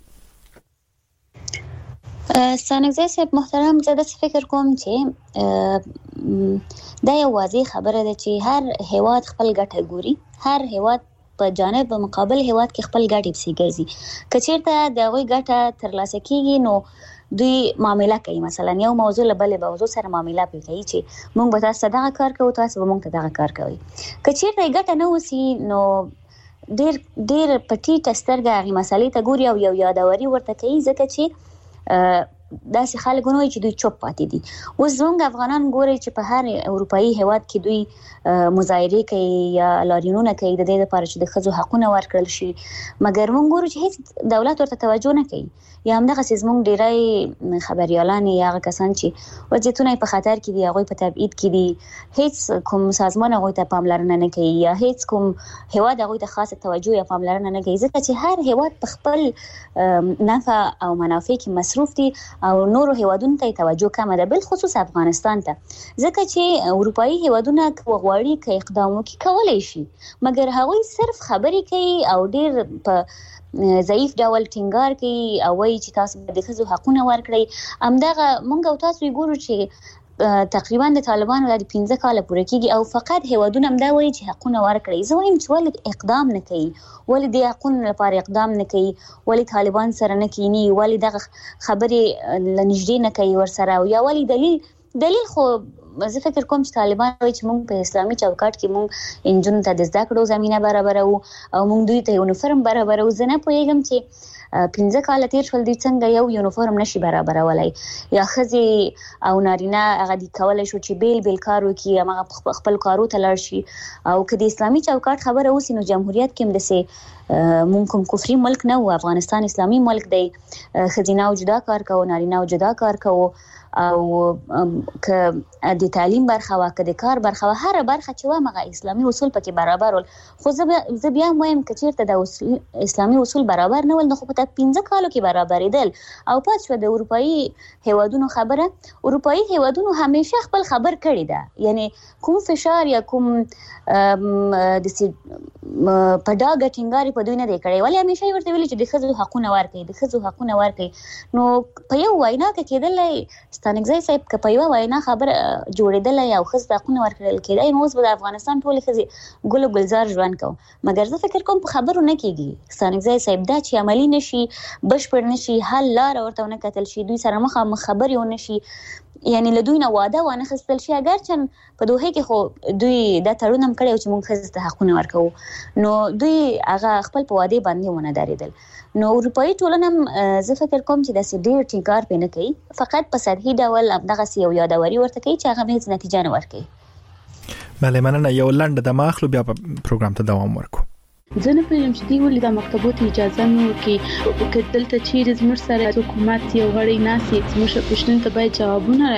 ستانکزی صاحب محترم، زه د فکر کوم چې دا یو واضح خبره ده چې هر هیواد خپل ګټه ګوري، هر هیواد په جانب مقابل هیواد کې خپل ګټې پسې ګرځي. که چیرته د هغوی ګټه ترلاسه کیږي نو دوی معامله کوي، مثلا یو موضوع له بلې موضوع سره معامله کوي چې موږ به تاسو دغه کار کوو، تاسو به موږ ته دغه کار کوي. که چیرته ګټه نه وسی نو ډیر ډیر پټی ټسترګه هغه مسالې ته ګوري او یو یادوري ورته کوي، ځکه چې داسې خلک نوي چې دوی چوپ پاتې دي. اوس زموږ افغانان ګوري چې په هر اروپאי هیواد کې دوی مظاهره کوي یا لاریونونه کوي د دې لپاره چې د ښځو حقونه ورکړل شي، مګر موږ ګورو چې هیڅ دولت ورته توجه نه کوي. یا همدغه زموږ ډیری خبريالان یا هغه کسان چې وضعیتونه په خطر کې دي هغه په تبعید کې دي، هیڅ کوم سازمان هغه ته پاملرنه نه کوي یا هیڅ کوم هیواد هغه ته خاصه توجه یا پاملرنه نه کوي، ځکه چې هر هیواد په خپل نفع او منافع کې مصروف دي او نورو هیوادونو ته توجه کمه ده، بل خصوص افغانستان ته، ځکه چې اروپאי هیوادونه غواړي کې اقدام وکړي کولای شي، مګر هغوی صرف خبرې کوي او ډیر په ضعیف ډول ټینګار کوي او وایي چې تاسو به د ښځو حقونه ورکړئ. همدغه مونږ او تاسو ګورو چې تقریبا د طالبانو د پنځه کاله پوره کېږي او فقط هیوادونه همدا وایي چې حقونه ورکړئ. زه وایم چې ولې اقدام نه کوي، ولې د حقونو لپاره اقدام نه کوي، ولې طالبان سره نه کینی، ولې دغه خبرې لنږدې نه کوي ورسره، او یا ولې دلیل دلیل خو زه فکر کوم چې طالبان وایي چې موږ په اسلامي چوکاټ کې موږ انجونو ته د زده کړو زمینه برابرو او موږ دوی ته یونیفورم برابرو. زه نه پوهېږم چې پنځه کاله تیر شول دوی څنګه یو یونیفورم نشي برابرولای، یا ښځې او نارینه هغه دي کولی شو چې بیل بیل کار وکړي، هغه خپل کارو ته لاړ شي. او که د اسلامي چوکاټ خبره اوسي نو جمهوریت کې هم داسې موږ کوم کفري ملک نه و، افغانستان اسلامي ملک دی، ښځینه او جدا کار کوو، نارینه او جدا کار کوو، او که د تعلیم برخه وا که د کار برخه وا هر برخه چې وا مغه اسلامي اصول پکې برابر ول. خو زه بیا وایم که چیرته د اسلامي اصول برابر نه ول نو خو په پنځه کالو کې برابرېدل. او پات شو د اروپאי هیوادونو خبره، اروپאי هیوادونو همیشه خپل خبر کړی ده، یعنی کوم فشار یا کوم د سی په ډاګه ټینګاري په دوی نه دی کړی، ولی همیشه ورته ویلي چې د ښځو حقونه ورکړي، د ښځو حقونه ورکړي. نو په یو وینا کې کېدلی ستانکزی صاحب که په یوه وینا خبره جوړېدل او خزه حقونه ورکړل کېدای نو اوس د افغانستان ټول خزي ګل ګلزار ژوند کوم مګر زه فکر کوم په خبرو نه کېږي ستانګزای صاحب دا چې عملی نشي بشپړ نشي حل لار ورته نه کتل شي دوی سره مخه مخ خبري ونه شي یعنی له دوی نه واده ونه خستل شي اگر چې په دوه کې خو دوی دا تړون هم کړی چې موږ خزه ته حقونه ورکو نو دوی هغه خپل په واده باندې ونه داریدل نو اروپאי ټولنه زه فکر کوم چې د سیډیر ټینګار پینې کوي فقط په سطحي ډول دغه یو یادوري ورته کوي چې هغه هیڅ نتیجه نه ورکوي بله مننه یو لنډ د ماخلو بیا په پروګرام ته دوام ورکو زه نه پوهیږم چې دوی ولې د مکتبو ته اجازه نه ورکوي که دلته چیرې زموږ سره حکومت یو غړی ناسي زموږ پوښتنې ته باید جوابونه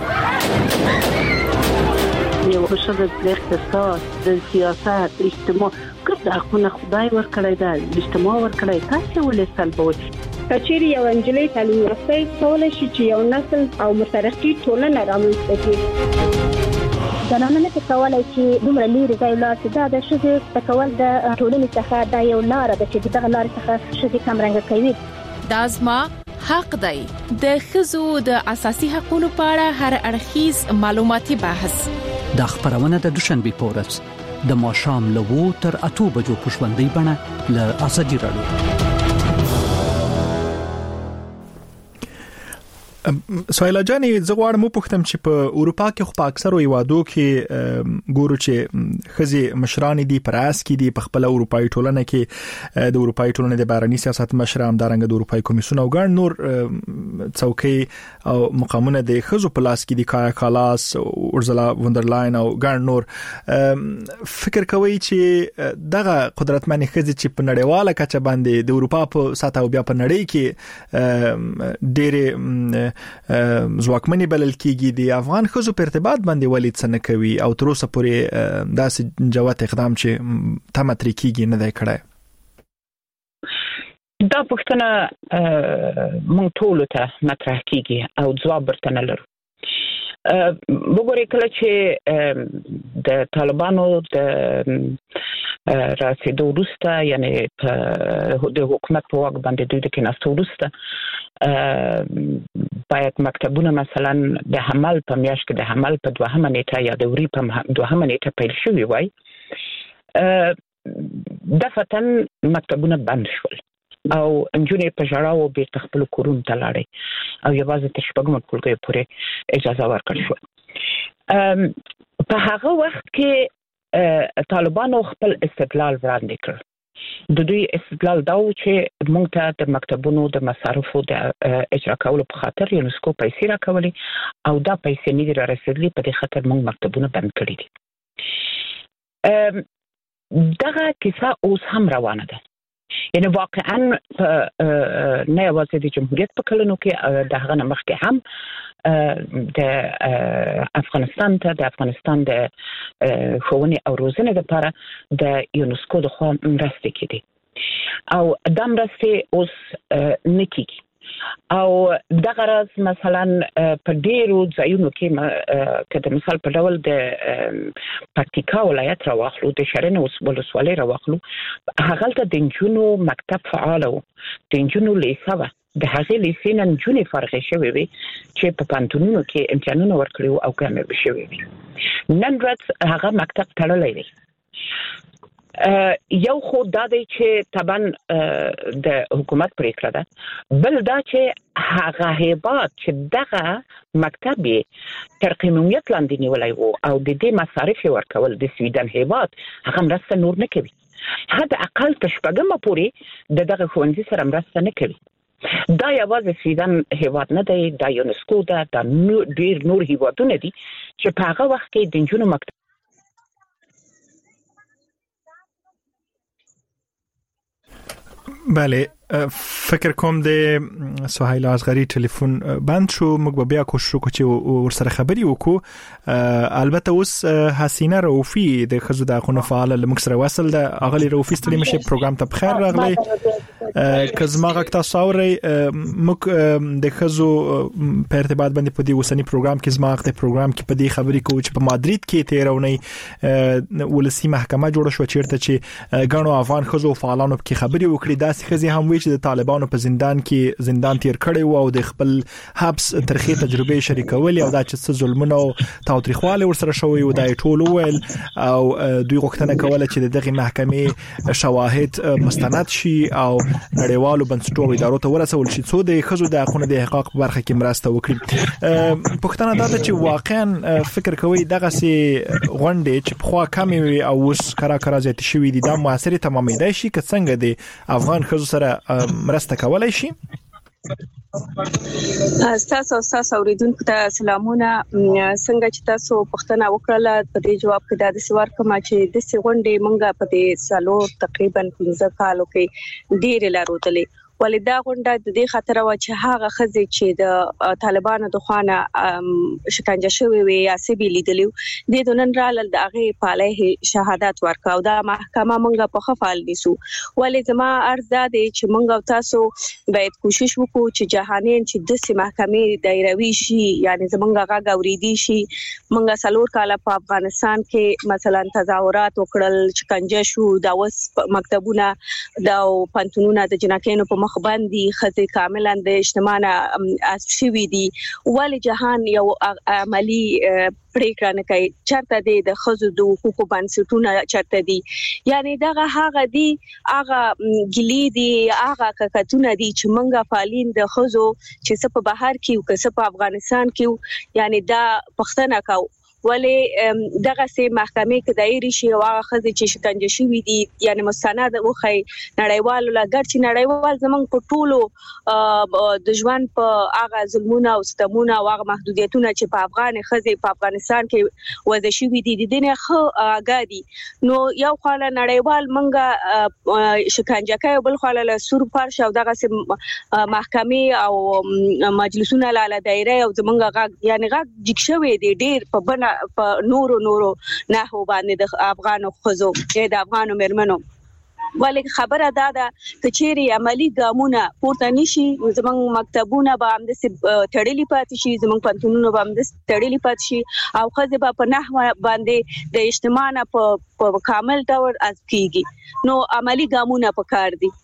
راکړي یو شغل د اقتصاد د سیاست اجتماع کله حقونه خدای ورکړی دا اجتماع ورکړی تاسو ولې سلبوي کچېری یو انجلۍ تعلیم یافته کولای شي چې یو نسل او مترقي ټولنه رامنځته کړي زنانه نه کولای چې دومره لري ځای لاس دا د شذ تکول د ټولنې څخه د یو لار د چې دغه لار څخه شذ کم رنګ کوي دا زما حق دی د خزو د اساسي حقوقو په اړه هر اړخیز معلوماتي بحث د خبرونه د دوشنبه پورس د ماشام لوو تر اته بجو پښوندې بڼه ل اساسي راډیو سویلا جاني زه غواړم پوښتم چې په اروپا کې خو په اکثرو هیوادو کې ګورو چې خزي مشران دي پراس کې دي په خپل اروپאי ټولنه کې د اروپאי ټولنې د بهرنی سیاست مشران دارنګ د اروپאי کمیسیون او ګڼ نور څوکۍ او مقامونه د خزو په لاس کې دي کایا کالاس اورزلا وندرلاین او ګڼ نور فکر کوي چې دغه قدرتمن خزي چې په نړیواله کچه باندې د اروپا په ساته او بیا په نړۍ کې ډېر ځواکمنې بلل کېږي د افغان خزو په ارتباط باندې ولې څه نه کوي او تر اوسه پورې داسې جوات اقدام چې تمتري کېږي نه دی کړی دا پوښتنه مونږ ټول ته مطرح کېږي او ځواب ورته نه لرو وګورئ کله چې د طالبانو د راسیدو وروسته یعنی د حکومت په واک باندې دوی د کېناستو وروسته باید مکتبونه مثلا د حمل په میاشت کې د حمل په دوهمه نیټه یا د وری په دوهمه نیټه پیل شوی وای دفتن مکتبونه بند شول او انجونې په جړاو به تخپل کورون ته لاړې او یوازې تر شپږم ټولګي پورې اجازه ورکړل شو په هغه وخت کې طالبانو خپل استدلال وړاندې کړ د دوی استدلال دا و چې موږ ته د مکتبونو د مصارفو د اجرا کولو په خاطر یونسکو پیسې راکولې او دا پیسې نه را رسېدلې په دې خاطر موږ مکتبونه بند کړي دي دغه کیسه اوس هم روانه ده یعنی واقعا نه یوازې د جمهوریت په کلونو کې د هغه مخکې هم د افغانستان ته د افغانستان د ښوونې او روزنې لپاره د یونسکو د خوا مرستې کېدي او دا مرستې اوس نه کېږي او دغه راز مثلا په ډیرو ځایونو کې که د مثال په ډول د پکتیکا ولایت راواخلو د شرن ولسوالۍ راواخلو هغه ته د نجونو مکتب فعال و د نجونو لیسه و د هغې لیسې نه نجونې فارغې شوې وې چې په پوهنتونونو کې امتحانونه ورکړي وو او کامیابه شوې وې نن ورځ هغه مکتب تړلی دی یو خو دا دی چې طبعا د حکومت پریکړه ده بل دا چې هغه هیبات چې دغه مکتب تر قانونیت لاندې نیولای وو او د دې مصارف ورکول د سویډن هیبات هغه مرسته نور نه کوي حد اقل تر شپږمه پورې د دغه ښوونځي سره مرسته نه کوي دا یوازې سویډن هیواد نه دی دا یونسکو ده دا ډیر نور هیوادونه دي چې په هغه وخت کې د نجونو مکتب بله فکر کوم د سهیل اصغری ټلیفون بند شو موږ بیا کوشش وکړو چې ورسره خبري وکړو البته اوس حسینه رؤفی د خزو د حقوقو فعال لمک سره وصل ده اغلی رؤفی ستړي مشه پروګرام ته بخیر راغلی کزما غکتا ساوري موږ د خزو په ارتباط باندې په دې وسنی پروګرام کې زما غته پروګرام کې په دې خبري کوو چې په مادرید کې تیرونی ولسی محکمه جوړه شو چیرته چې غنو افغان خزو فعالانو کې خبري وکړي داسې خزي هم وی چې د طالبانو په زندان کې زندان تیر کړی و او د خپل حبس ترخی تجربه شریکولې او دا چې څه ظلمونه او تاوتریخواله ورسره شوی و د ټولو ویل او دوی غوښتنه کوله چې دغه محکمې شواهد مستند شي او نړیوالو بنسټونو ادارو ته ورسول شي څو د خزو د حقوقو د حقوق په برخه کې مرسته وکړي. پښتنه دا چې واقعا فکر کوي دغه سي غونډې چې په خوا کمی وي او اوس کرا کرا زیات شوی دي د موثرې تمامېدای شي که څنګه د افغان خزو سره مرسته کولای شي. تاسو تاسو اوریدونکو ته سلامونه. څنګه چې تاسو پښتنه وکړه په دې جواب کې د سوار کما چې د سغونډې مونږه په دې سالو تقریبا پنځه کالو کې ډېر لارودلې ولې دا غونډه د دې خاطر و چې هغه خزي چې د طالبانو د خوانه شکنجه شوی وي یا سبي لیدلې د دونن رال د هغه پاله شهادت ورکاو دا محکمه مونږه په خفال نیسو ولې زما ارز ده چې مونږ تاسو باید کوشش وکړو چې جهانین چې د سي محکمې دایروي شي یعنی زمونږه غا غوریدي شي. مونږه سلور کاله په افغانستان کې مثلا تظاهرات وکړل شکنجه شو دا وس مکتبونه دا پنتونونه د جنکینو په مخ باندې خزي کاملا د اجتماعنا اسشوي دي ولې جهان یو عملی پریکړه نه کوي چرته د خزو د حقوقو بنسټونه چرته دي یعنی دغه هغه دي هغه ګلی دي هغه ککتونه دي چې منګه فعالین د خزو چې څه په بهر کې او څه په افغانستان کې یعنی دا پښتنه کو ولې دغه سي محکمې کې دایري شي او هغه خزي چې شکنجه شوی دي یعنی مستند وخی نړیوال لګر چې نړیوال زمنګ په ټولو د ژوند په هغه ظلمونه او ستمونه او هغه محدودیتونه چې په افغان خزي په افغانستان کې وځي شوی دي د دې خو اگادي نو یو خاله نړیوال منګه شکنجه کوي بل خاله له سور پارش او دغه سي محکمې او مجلسونه لاله دایره او زمنګ یعنی غا جګ شوی دي ډیر په بنا په نورو نورو نه هو باندې د افغانو خزو د افغانو مرمنو ولې خبره ده د کچيري عملی ګامونه پورته نشي زمونږ مکتبونه به هم د تړلې پاتې شي زمونږ پنتونونه به هم د تړلې پاتې شي او خزه به په نحو باندې د اجتماع په کامل ډول از کیږي نو عملی ګامونه پکار دي.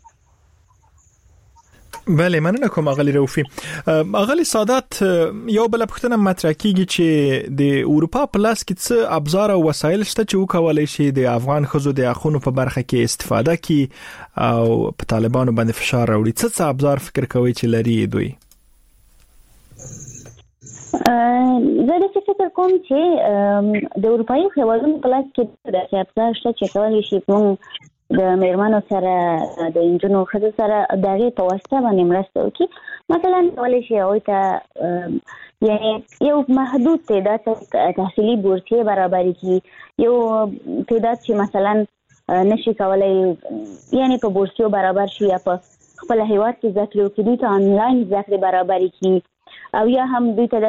بله مننه کوم اغلی روفي. اغلی سادات یو بل پښتنه مطرح کیږي چې د اروپا پلاس کې څه ابزار او وسایل شته چې وکولای شي د افغان خزو د اخونو په برخه کې استفاده کړي او په طالبانو باندې فشار راوړي څه څه ابزار فکر کوي چې لري دوی؟ زه د فکر کوم چې د اروپایي هیوادونو پلاس کې د ابزار شته چې کولای شي موږ د میرمنو سره د انجونو خزو سره دغه په واسطه باندې مرسته وکړي مثلا ولې شي او ته یعنی یو محدود تعداد تحصیلي بورسیه برابر کی یو تعداد چې مثلا نشي کولای یعنی په بورسیو برابر شي یا په خپل هیواد کې ذکر وکړي ته انلاین ذکر برابر کی او یا هم دوی ته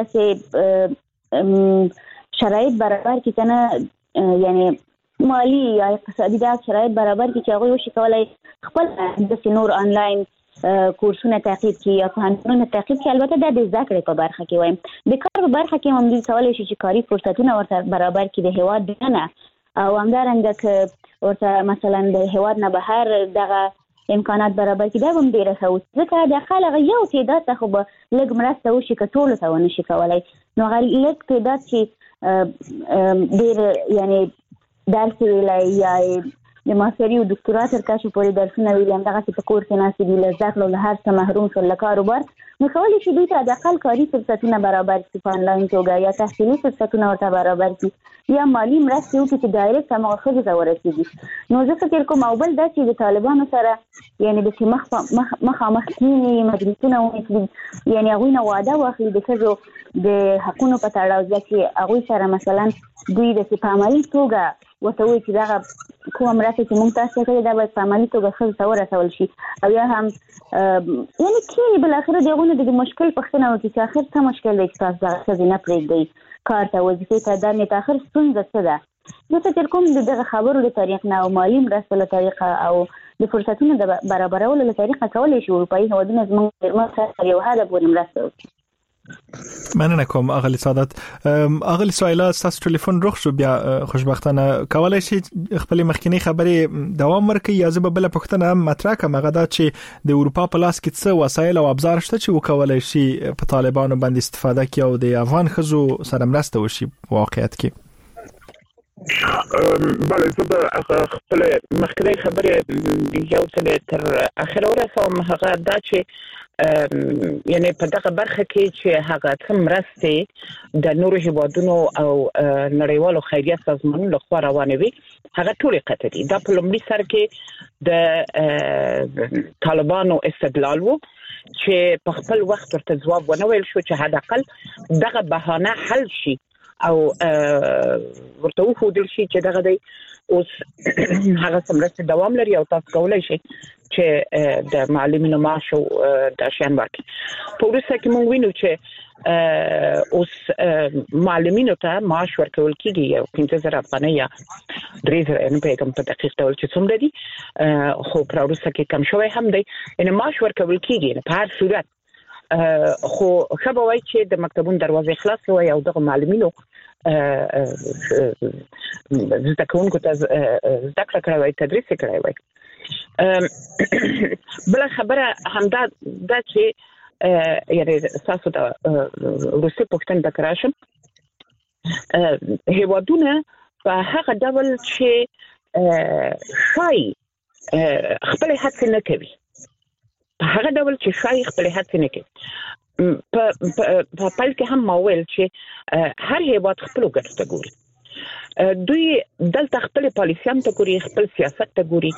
د شرایط برابر کی کنه یعنی مالی یا اقتصادي د شرایط برابر کی چې هغه وشي کولای خپل د نور انلاین کورسونه تعقیب کی یا فهمونه تعقیب کی البته د ذکر په برخه کې وایم د کار په برخه کې هم د سوال شي چې کاری فرصتونه ورته برابر کی د هیواد نه او همدارنګه ک ورته مثلا د هیواد نه بهر دغه امکانات برابر کی دا هم ډیره ښه ځکه د خلک یو تعداد ته خو لږ مرسته وشي کټول ته ونه شي کولای نو غل لږ تعداد چې ډیر یعنی درس ویلای یا د ماستری او دکتورا تر کاشو پورې درسونه ویل هم دغه په کور کې ناسي دي لزاک له هر څه محروم شول کاروبار نو کولای شي دوی ته د اقل کاری فرصتونه برابر کړي په انلاین توګه یا تحصیلي فرصتونه ورته برابر کړي یا مالی مرستې وکړي چې ډایرکټ هم خپل ځای ورسیږي نو زه فکر کوم او بل دا چې د طالبانو سره یعنی د مخ مخ مخ کینی مجلسونه وکړي یعنی هغه نه وعده واخلي د خزو د حقوقو په تړاو ځکه هغه سره مثلا دوی د سپامالي توګه وته وی چې دا کوم راته چې مونږ تاسو کړی دا به سامانی توګه خل څور رسول شي او یا هم یعنی کې بل اخر دغه د مشکل پښتنه وکړي چې اخر څه مشکل دی چې تاسو دا څه نه پرېږدي کار ته وظیفه ته د نه تاخر ستونزه څه ده زه فکر کوم دغه خبرو له طریق نه او مالی مرسته له طریقه او د فرصتونو د برابرولو له طریقه کولای شي اروپایي هیوادونه زموږ سره یو هدا پورې مرسته وکړي. مننه کوم اغلی سعادت. اغلی سویلا تاسو ټلیفون روغ شو بیا خوشبختانه کولای شي خپل مخکینی خبرې دوام ورکړي یا زه به بل پښتنه مطرح کوم هغه دا چې د اروپا په لاس کې څه وسایل او ابزار شته چې وکولای شي په طالبانو باندې استفاده کوي او د افغان خزو سره مرسته وشي واقعیت کې. بله زه به خپل مخکینی خبرې یو څه تر اخره ورسوم. هغه دا چې یعنی په دغه برخه کې چې هغه څوم مرستې د نورو هیوادونو او نړیوالو خیریه سازمانونو لخوا روانوي هغه ټول قطعي دي. دا په لومړي سر کې د طالبانو استدلال وو چې په خپل وخت ورته ځواب ونه ویل شو چې حد اقل دغه بهانه حل شي او ورته وښودل شي چې دغه دی اوس هغه سمرسته دوام لري او تاسو کولای شئ چې د معلمینو معاش او د شان ورکړي. په وروسته کې موږ وینو چې اوس معلمینو ته معاش ورکول کېږي یو پنځه زره افغانۍ یا درې زره نه پیغام په دقیق ډول چې څومره دي، خو په وروسته کې کم شوی هم دی. یعنی معاش ورکول کېږي په هر صورت، خو خبر وای چې د مکتبونو دروازې خلاص وي او دغه معلمینو زده کوونکو ته زده کړه کړې وای، تدریس کړی وای. بل خبره همدا دا چې یعنی تاسو ته روسي پښتون دکراشم هیوادونه په هغه ډول چې شای خپل هڅه نه کوي، په هغه ډول چې شای خپل هڅه نه کوي. په په پال کې هم ماویل چې هر هیواد خپل ګټه ته ګوري. دوی دلته خپل پالیسیان ته ګوري، خپل سیاست ته ګوري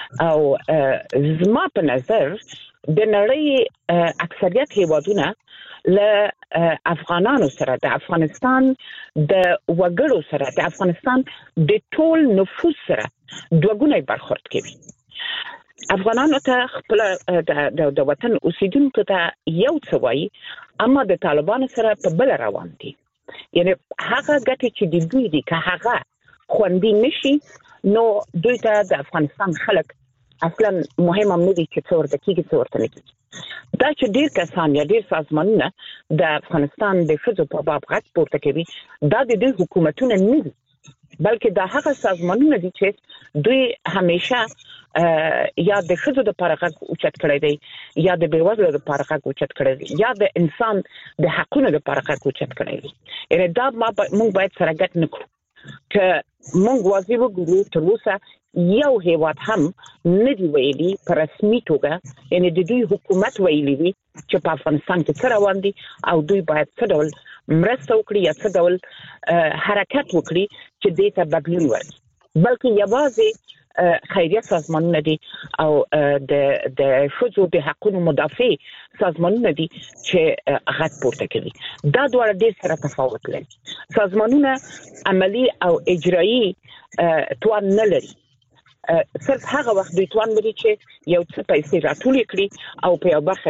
او زما په نظر د نړۍ اکثریت هیوادونه له افغانانو سره د افغانستان د وګړو سره د افغانستان د ټول نفوس سره دوګونی برخورد کوي. افغانانو ته خپل د وطن اوسیدونکو ته یو څه وایي، اما د طالبانو سره په بل روان دي. یعنی هغه ګټه چې د دوی دي که هغه خوندي نشي نو دوی ته د افغانستان خلک اصلا مهم هم نه دي چې څور د کیږي څور ته نه کیږي. دا چې ډیر کسان یا ډیر سازمانونه د افغانستان د ښځو په باب غږ پورته کوي، دا د دوی حکومتونه نه دي، بلکې دا هغه سازمانونه دي چې دوی همیشه یا د ښځو د لپاره غږ اوچت کړی دی، یا د بیوزلو د لپاره غږ اوچت کړی دی، یا د انسان د حقونو د لپاره غږ اوچت کړی دی. یعنی دا موږ باید سره ګډ نه کړو که موږ واضح وګورو تر اوسه یو هیواد هم نه دی ویلي په رسمي توګه، یعنی د دوی حکومت ویلي وي چې په افغانستان کې څه روان دي او دوی باید څه ډول مرسته وکړي یا څه ډول حرکت وکړي چې دې ته بدلون ورکړي، بلکې یوازې خیریه سازمانونه دي او د د ښځو د حقوقو مدافع سازمانونه دي چې غږ پورته کوي. دا دواړه ډېر سره تفاوت لري. سازمانونه عملی او اجرایی توان نه لري، صرف هغه وخت دوی توان لري چې یو څه پیسې راټولې کړي او په یو برخه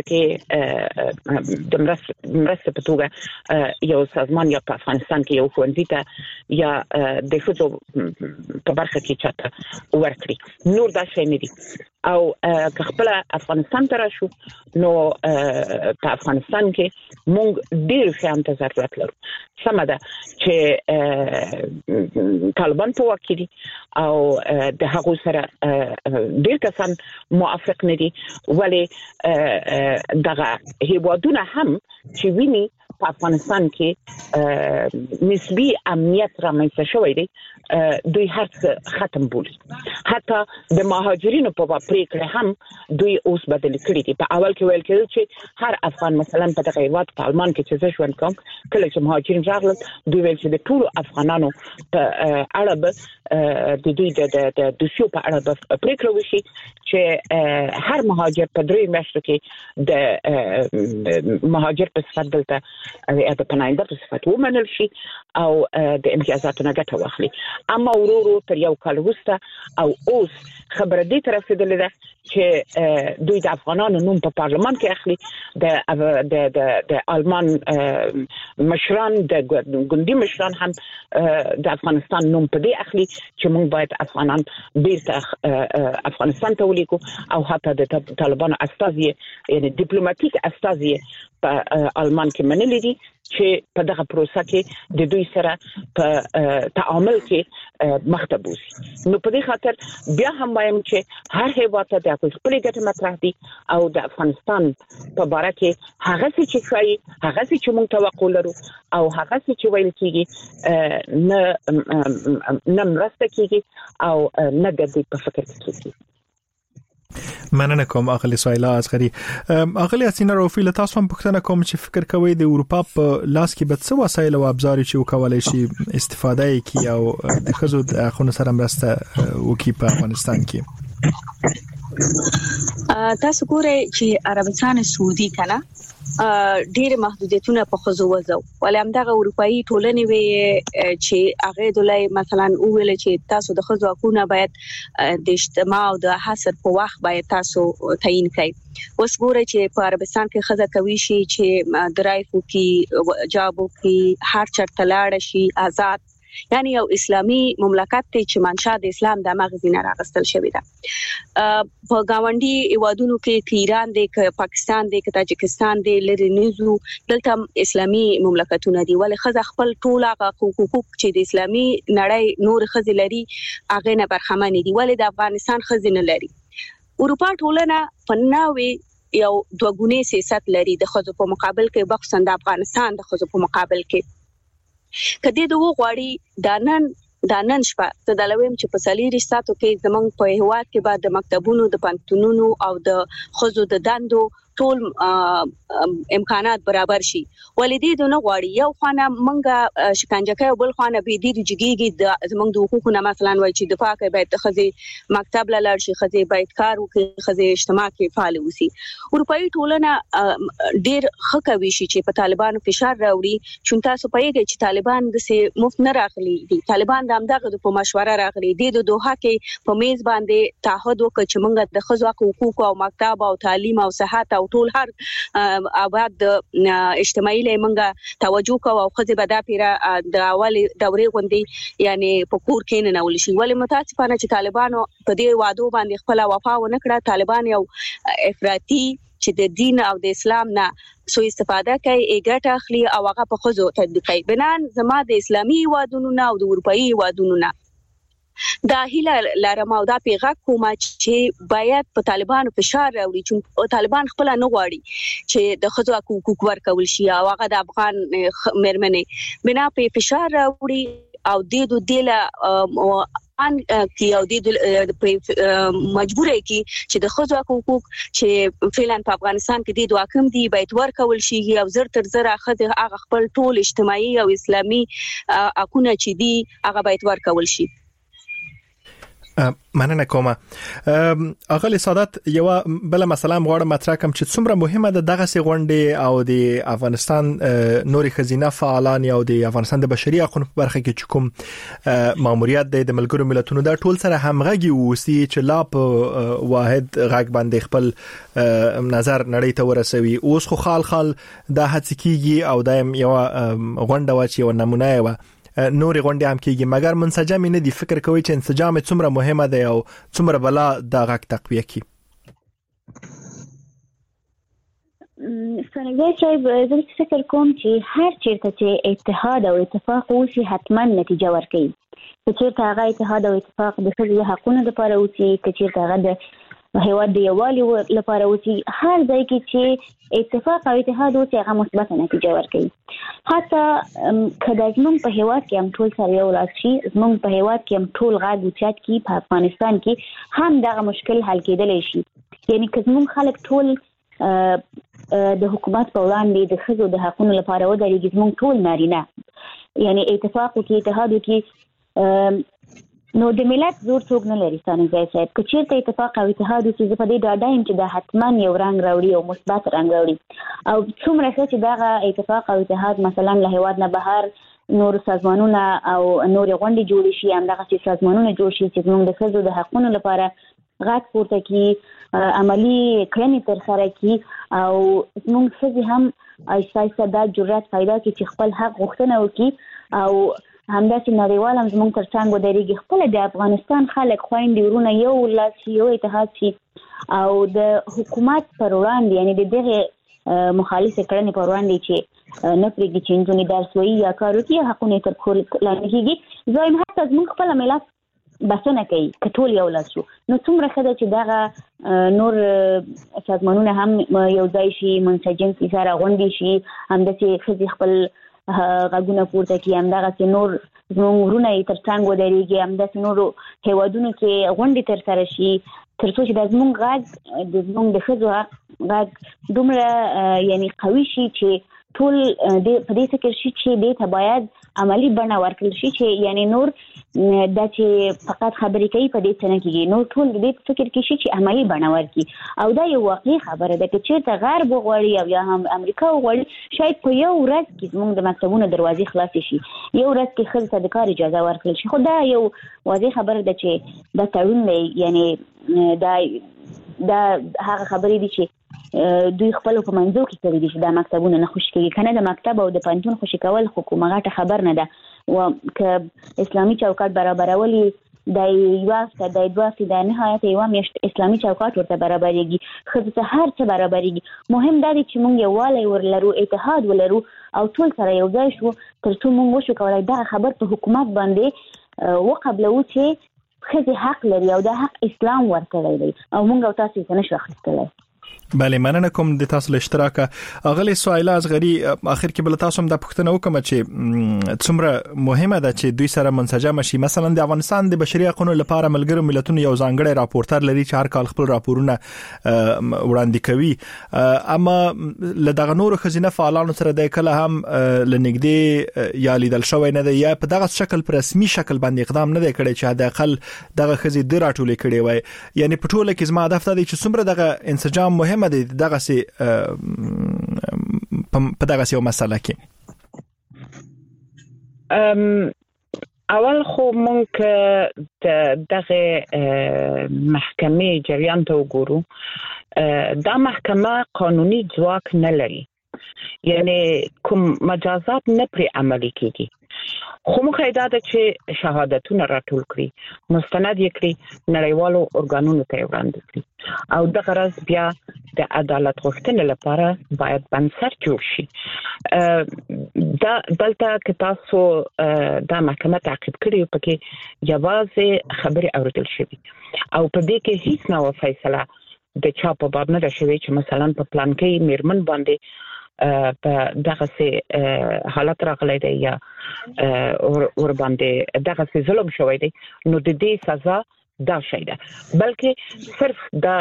کې د مرسته په توګه یو سازمان یا په افغانستان کې یو ښوونځي ته یا د ښځو په برخه کې چاته ورکړي. نور دا شی نه دي. او که خپل افغانستان ته راشو نو په افغانستان کې موږ ډېر شیان ته ضرورت لرو. سمه ده چې طالبان په واک کې دي او د هغو سره ډېر کسان موافق نه دي، ولې دغه هیوادونه هم چې ویني په افغانستان کې نسبی امنیت رامنځته شوی دی، دوی هر څه ختم بولي. حتی د مهاجرینو په باب پریکړه هم دوی اوس بدل کړي دي. په اول کې ویل کېدل چې هر افغان مثلا په دغه هیواد په آلمان کې چې زه ژوند کوم، کله چې مهاجرین راغلل دوی ویل چې د ټولو افغانانو په اړه به د دوی د د دوسیو په اړه به پریکړه وشي چې هر مهاجر په درې میاشتو کې د مهاجر په صفت دلته د پناهنده په صفت ومنل شي او د امتیازاتو نه ګټه واخلي. اما ورو ورو تر یو کال وروسته او اوس خبره دې ته رسېدلې ده چې دوی د افغانانو نوم په پارلمان کې اخلي، د د د د آلمان مشران د ګوندي مشران هم د افغانستان نوم په دې اخلي چې موږ باید افغانان بیرته افغانستان ته ولیکو، او حتی د طالبانو استازي یعنی ډیپلوماټیک استازي په آلمان کې منلي دي چې په دغه پروسه کې د دوی سره په تعامل کې مخته بوزي. نو په دې خاطر بیا هم وایم چې هر هیواد ته د خپل ګټې مطرح دي او د افغانستان په باره کې هغه څه چې ښایي هغه څه چې موږ توقع لرو او هغه څه چې ویل کېږي نه نه مرسته کېږي او نه د دې په فکر کې کېږي. مننه کوم اغلی سویلا اصغری. اغلی اسینه روفی له تاسو هم پوښتنه کوم چې فکر کوئ د اروپا په لاس کې به څه وسایل او ابزار چې وکولای شي استفاده کوي او د خزو د خونو سره مرسته وکړي په افغانستان کې؟ تاسو ګورئ چې عربستان سعودي کنه ډېر محدودیتونه په خزو وځو ولې همدغه اروپאי ټولنې وي چې هغه دلای مثلا ویل چې تاسو د خزو حقوقونه باید د اجتماع او د حصر په وخت باید تاسو تعیین کړئ. اوس ګورئ چې په عربستان کې خزه کوي شي چې درایفو کې جابو کې هر چرته لاړ شي آزاد، یعنی یو اسلامی مملکت ته چې منشأ د اسلام د مغزینه راغستل شوی ده. په گاونډي ایوادونو کې ک ایران دی ک پاکستان دی ک تاجکستان دی لری نیزو دلته اسلامی مملکتونه دي ولې خزه خپل ټول حقوق چې د اسلامی نړۍ نور خزه لري هغه نه برخمن دي ولې د افغانستان خزه نه لري. اروپا ټولنه فناوي یو دوګونی سیاست لري د خزو په مقابل کې بخښن د افغانستان د خزو په مقابل کې کدی دوه غواړي دانن دانن شپه ته دلویم چې په ساليري ساتو کې زمنګ په هواد کې بعد د مکتبونو د پانتونونو او د خزو د دندو ټول امکانات برابر شي ولې دې نه غواړي یو خانه منګه شکنجه کوي بل خانه به دې جګيږي د زمنګ د حقوقو نه مثلا وای چې دفاع کوي باید خزي مکتب لاله شي خزي باید کار وکړي خزي اجتماع کې فعال وسی. اروپאי ټولنه ډېر خکوي شي چې په طالبانو فشار راوړي چې تاسو پېږئ چې طالبان د سي مفت نه راغلي دي. طالبان د امدغه په مشوره راغلي دي د دوحه کې په میز باندې تعهد وکړي چې موږ د خزو حقوق او مکتب او تعلیم او صحت ټول هر آباد اجتماعي لمنګه توجه کوو او خزه به دا پیره د اول دورې غوندي یعنی په کور کې نه نول شي ولې متاسفانه چې طالبانو په دې وادو باندې خپل وفا ونه کړه. طالبان یو افراطي چې د دین او د اسلام نه سو استفاده کوي ایګټ اخلي او هغه په خزو تطبیقي بنان زما د اسلامي وادونو نه او د اروپאי وادونو نه دا هیله لرم او دا پیغام کوم چې باید په طالبانو فشار راوړي چې طالبان خپل نه غواړي چې د خزو حقوق ورکول شي او هغه د افغان مېرمنې بنا په فشار راوړي او د دې دله ان کی او د مجبورې کی چې د خزو حقوق چې فعلا په افغانستان کې د حکم دی باید ورکول شي او زر تر زر اخذ هغه خپل ټول اجتماعي او اسلامي حقوقونه چې دی هغه باید ورکول شي. مننه کومه. اغلی سادات یو بل مثلا غواړم مطرح کوم چې څومره مهمه ده دغه سي غونډه او د افغانستان نوري خزینه فعالان او د افغانستان د بشري حقوقو په برخه کې کوم ماموریت د ملګرو ملتونو د ټول سره همغږي وسی چې لا په واحد غاګ باندې خپل نظر نړۍ ته ورسوي. اوس خو خال خال د هڅه کیږي او دایم یو غونډه واچي او نمونه و نوري غونډه هم کیږي مګر منسجم نه دي. فکر کوي چې انسجام څومره مهمه ده او څومره بلا د غاک تقویه کی؟ څنګه چې زه فکر کوم چې هر چیرته چې اتحاد او اتفاق وشي حتما نتیجه ورکوي. چې چیرته هغه اتحاد او اتفاق د ښځو حقوقو لپاره وشي چې چیرته هغه د هیواد د یووالي لپاره وشي هر ځای کې چې اتفاق او اتحاد وشي هغه مثبت نتیجه ورکوي. حتی کله زموږ په هیواد کې هم ټول سره یو لاس شي زموږ په هیواد کې هم ټول غاډ اوچات کی په افغانستان کې هم دغه مشکل حل کېدلی شي. یعنی که زموږ خلک ټول د حکومت په وړاندې د ښځو د حقوقو لپاره ودرېږي زموږ ټول نارینه یعنی اتفاق وکړي اتحاد وکړي نو د ملت زور څوک نه لري. څنګه صاحب که چیرته اتفاق او اتحاد وکړي په دې ډاډه یم چې دا حتما یو رنګ راوړي او مثبت رنګ راوړي او څومره چې دا اتفاق او اتحاد مثلا له هیواد نه بهر نور سازمانونه او نور غونډې جوړ شي هم دغه چې سازمانونه جوړ شي چې موږ د ښځو د حقوقو لپاره غږ پورته کړي عملی کړنې ترسره کړي او موږ ښځې هم آیسته آیسته دا جرأت پیدا کړي چې خپل حق غوښتنه وکړي او همداسې نړیوال هم زموږ تر څنګ ودرېږي. خپل د افغانستان خلک خویندې ورونه یو لاس شي یو اتحاد شي او د حکومت پر وړاندې یعنی د دغه مخالفه کړنې پر وړاندې چې نه پرېږدي چې نجونې درس وایي یا کار وکړي، حقونه تر پښو لاندې کېږي. زایم حتی زموږ خپله ملت بسنه کوي که ټول یو لاس شو، نو څومره ښه ده چې دغه نور سازمانونه هم یو ځای شي، منسجم شي، سره غونډې شي، همداسې ښځې خپل غږونه پورته کړي، همدغسې نور زموږ ورونه یې تر څنګ ودرېږي، همداسې نورو هېوادونو کې غونډې ترسره شي، تر څو چې دا زموږ غږ د زموږ د ښځو غږ دومره یعنی قوي شي چې ټول په دې فکر شي چې دې ته باید عملی بڼه ورکړل شي، چې یعنی نور دا چې فقط خبرې کوي په دې څه نه کېږي، نور ټول دې په فکر کې شي چې عملی بڼه ورکړي. او دا یو واقعي خبره ده، که چېرته غرب وغواړي او یا هم امریکا وغواړي، شاید په یو ورځ کې زموږ د مکتبونو دروازې خلاصې شي، یو ورځ کې ښځو ته د کار اجازه ورکړل شي. خو دا یو واضح خبره ده چې دا تړون دی، یعنی دا دا هغه خبرې دي چې دوی خپل په منځو کې کړی دي چې دا مکتبونه نه خوشي کوي، کنه د مکتب او د پوهنتون خوشي کول خو کومه غټه خبر نه ده. و که اسلامي چوکاټ برابرولي د یو هفته د دوه هفتې د نهایت یوه میاشت اسلامي چوکاټ ورته برابرېږي، ښځو ته هر څه برابرېږي. مهم دا دی چې موږ یووالی ورلرو، اتحاد ولرو او ټول سره یو ځای شو، تر څو موږ وشو کولی دغه خبر په حکومت باندې وقبلوو چې ښځې حق لري او دا حق اسلام ورکړی دی او موږ او تاسو یې نشو اخیستلی. بله، مننه کوم د تاسو له اشتراک. اغلی سوایله اصغری، اخر کې بل تاسو هم د پښتنه وکم چې څومره مهمه ده چې دوی سره منسجم شي. مثلا د افغانستان د بشري حقوقو لپاره ملګرو ملتونو یو ځانګړی راپورټر لري چې هر کال خپل راپورونه وړاندې کوي، اما له دغه نورو خزینه فعالانو سره د کله هم لنګدې یا لیدل شوی نه دی، یا په دغه شکل په رسمي شکل باندې اقدام نه دی کړی چې د اقل دغه خزې د راټولې کړي وای. یعنی په ټوله کې زما هدف دی چې څومره دغه انسجام مهمه دی دغه سي په دغه سي مسله کې. اول خو مونږ د دغه محکمې جریان ته وګورو، دا محکمه قانوني ځواک نه لري، یعنی کوم مجازات نه پرې عملي کیږي، خو موږ دا ده چې شهادتونه راټول کړي، مستند یې کړي، نړیوالو ارګانونو ته وړاندې کړي، او د غرض بیا د عدالت غوښتنې لپاره باید بنسټ جوړ شي. دا دلته که تاسو دا محکمه تعقیب کړي، پکې یوازې خبرې اوریدل شوي او په دې کې هیڅ نه و فیصله د چا په باب نه ده شوې چې مثلا په پلان کې میرمن باندې په دغه سي حالت راغلی دی یا ور باندې دغه سي ظلم شوی دی، نو د دې سزا دا شي ده، بلکې صرف دا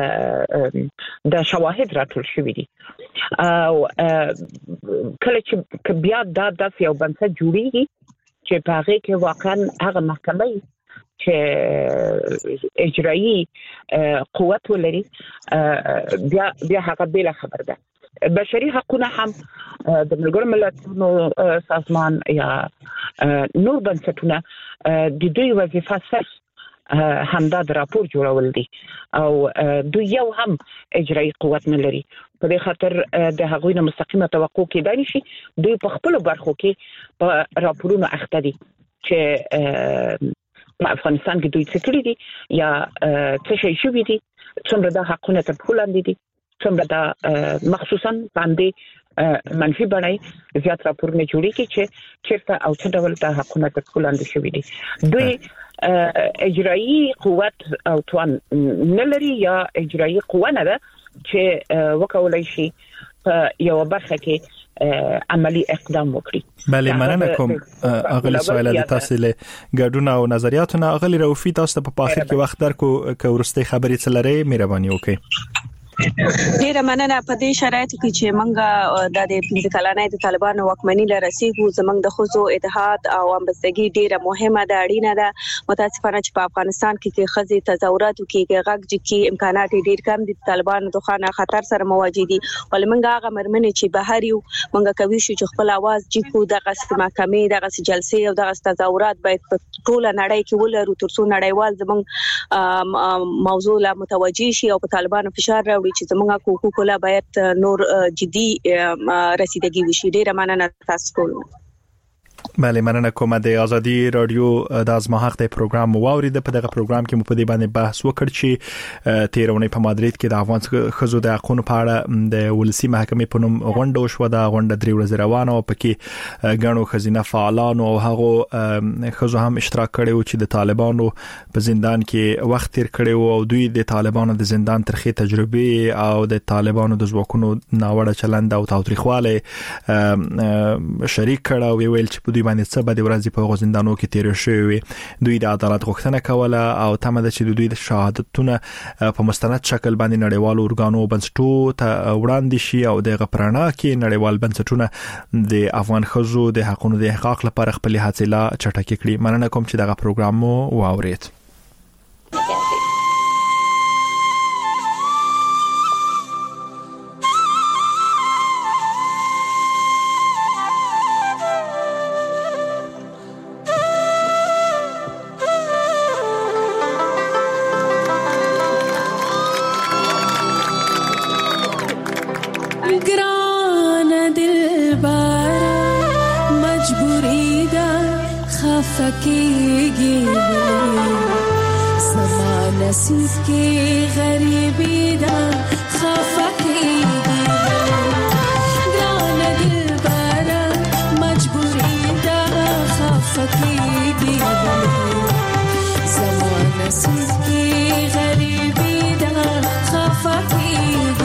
د شواهد راټول شوی دي. او کله چې بیا دا د یو بنسټ جوړیږي چې په هغه کې واقعا هغه محکمه چې اجرایی قوت ولري، بیا بیا هغه بل خبر ده. بشري حقوقونه هم د ملګرو ملتونو سازمان یا نور بنسټونه د دوی وظیفه صرف همدا د راپور جوړول دي او دوی یو هم اجرایی قوت نه لري. په دې خاطر د هغوی نه مستقیمه توقع کېدای شي دوی په خپل برخو کې په راپورونو اخته دي چې په افغانستان کې دوی څه کړی دي یا څه شي شوی دي، څومره د حقوقو تر پښو لاندې دي، څومره د مخصوصا باندې منفي بڼه زیات راپورونه جوړیږي چې چیرته او څه ډول د حقوقو تر پښو لاندې شوی دي. دوی اجرایی قوت او توان نه لري یا اجرایی قوه نه ده چې وکولای شي په یو برخه کې عملی اقدام وکړي. بله، مننه کوم اغلی سوال د تاسو له ګډون او نظریاتونو. اغلی روفي، تاسو په اخر کې وخت درکو که ورسته خبرې څلري مهرباني وکړئ. ډیره مننه. په دې شرایطو کې چې منګه د پنځه کلنۍ د طالبانو واکمنۍ لرسیږو، زمنګ د خزو اتحاد او همبستګي ډیره مهمه ده، اړینه ده. متاسفانه چې په افغانستان کې کې خزي تظاهرات کې غږ کې امکانات ډیر کم دي، طالبانو د خانه خطر سره مواجه دي. ول منګه هغه مرمنې چې بهر یو منګه کوي شو چې خپل आवाज جکو د قصد محکمې د قصد جلسې او د قصد تظاهرات باید په ټوله نړۍ کې ولرو ترڅو نړیوال زمنګ موضوع لا متوجي شي او په طالبانو فشار راوړي چې زموږه حقوق لا باید نور جدي رسیدګي وشي. ډیره مننه تاسو ټول. بله مننه کومه د ازادي رادیو د ازمحق د پروګرام واورید په دغه پروګرام کې مو په دې باندې بحث وکړ چې تیرونی په مادرید کې د افغان خزو د حقوقو په اړه د ولسی محکمې په نوم غونډه وشوه. د غونډه درې ورځې روانه او پکې غنو خزینه فعالان او هغه خزو هم اشتراک کړي چې د طالبانو په زندان کې وخت تیر کړي او دوی د طالبانو د زندان ترخی تجربه او د طالبانو د ځواکونو ناوړه چلند او تاوتریخواله شریک کړه او ویل چې په دوی باندې څه به د ورځې په غوښندانو کې تیر شوی. دوی د عدالت غوښتنه کوله او تمه ده چې دوی د شهادتونه په مستند شکل باندې نړیوالو ارګانو بنسټو ته وړاندې شي او د غپرانا کې نړیوال بنسټونه د افغان خزو د حقوقو د احقاق لپاره خپل هڅې لا چټکې کړي. مننه کوم چې دغه پروګرام مو واورید. फकीगी समा नसीब की गरीबी दा खफकीगी गाना दिल बारा मजबूरी दा खफकीगी समा नसीब की गरीबी दा खफकीगी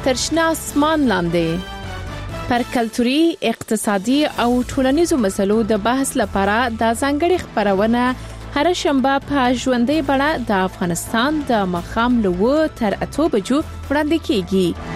تر شنه اسمان لاندې پر کلتوري، اقتصادي او ټولنیزو مسلو د بحث لپاره د ځانګړي خبرونه هر شنبه په ژوندۍ بڼه د افغانستان د مخام لوو تر اتو بجو وړاندې کیږي.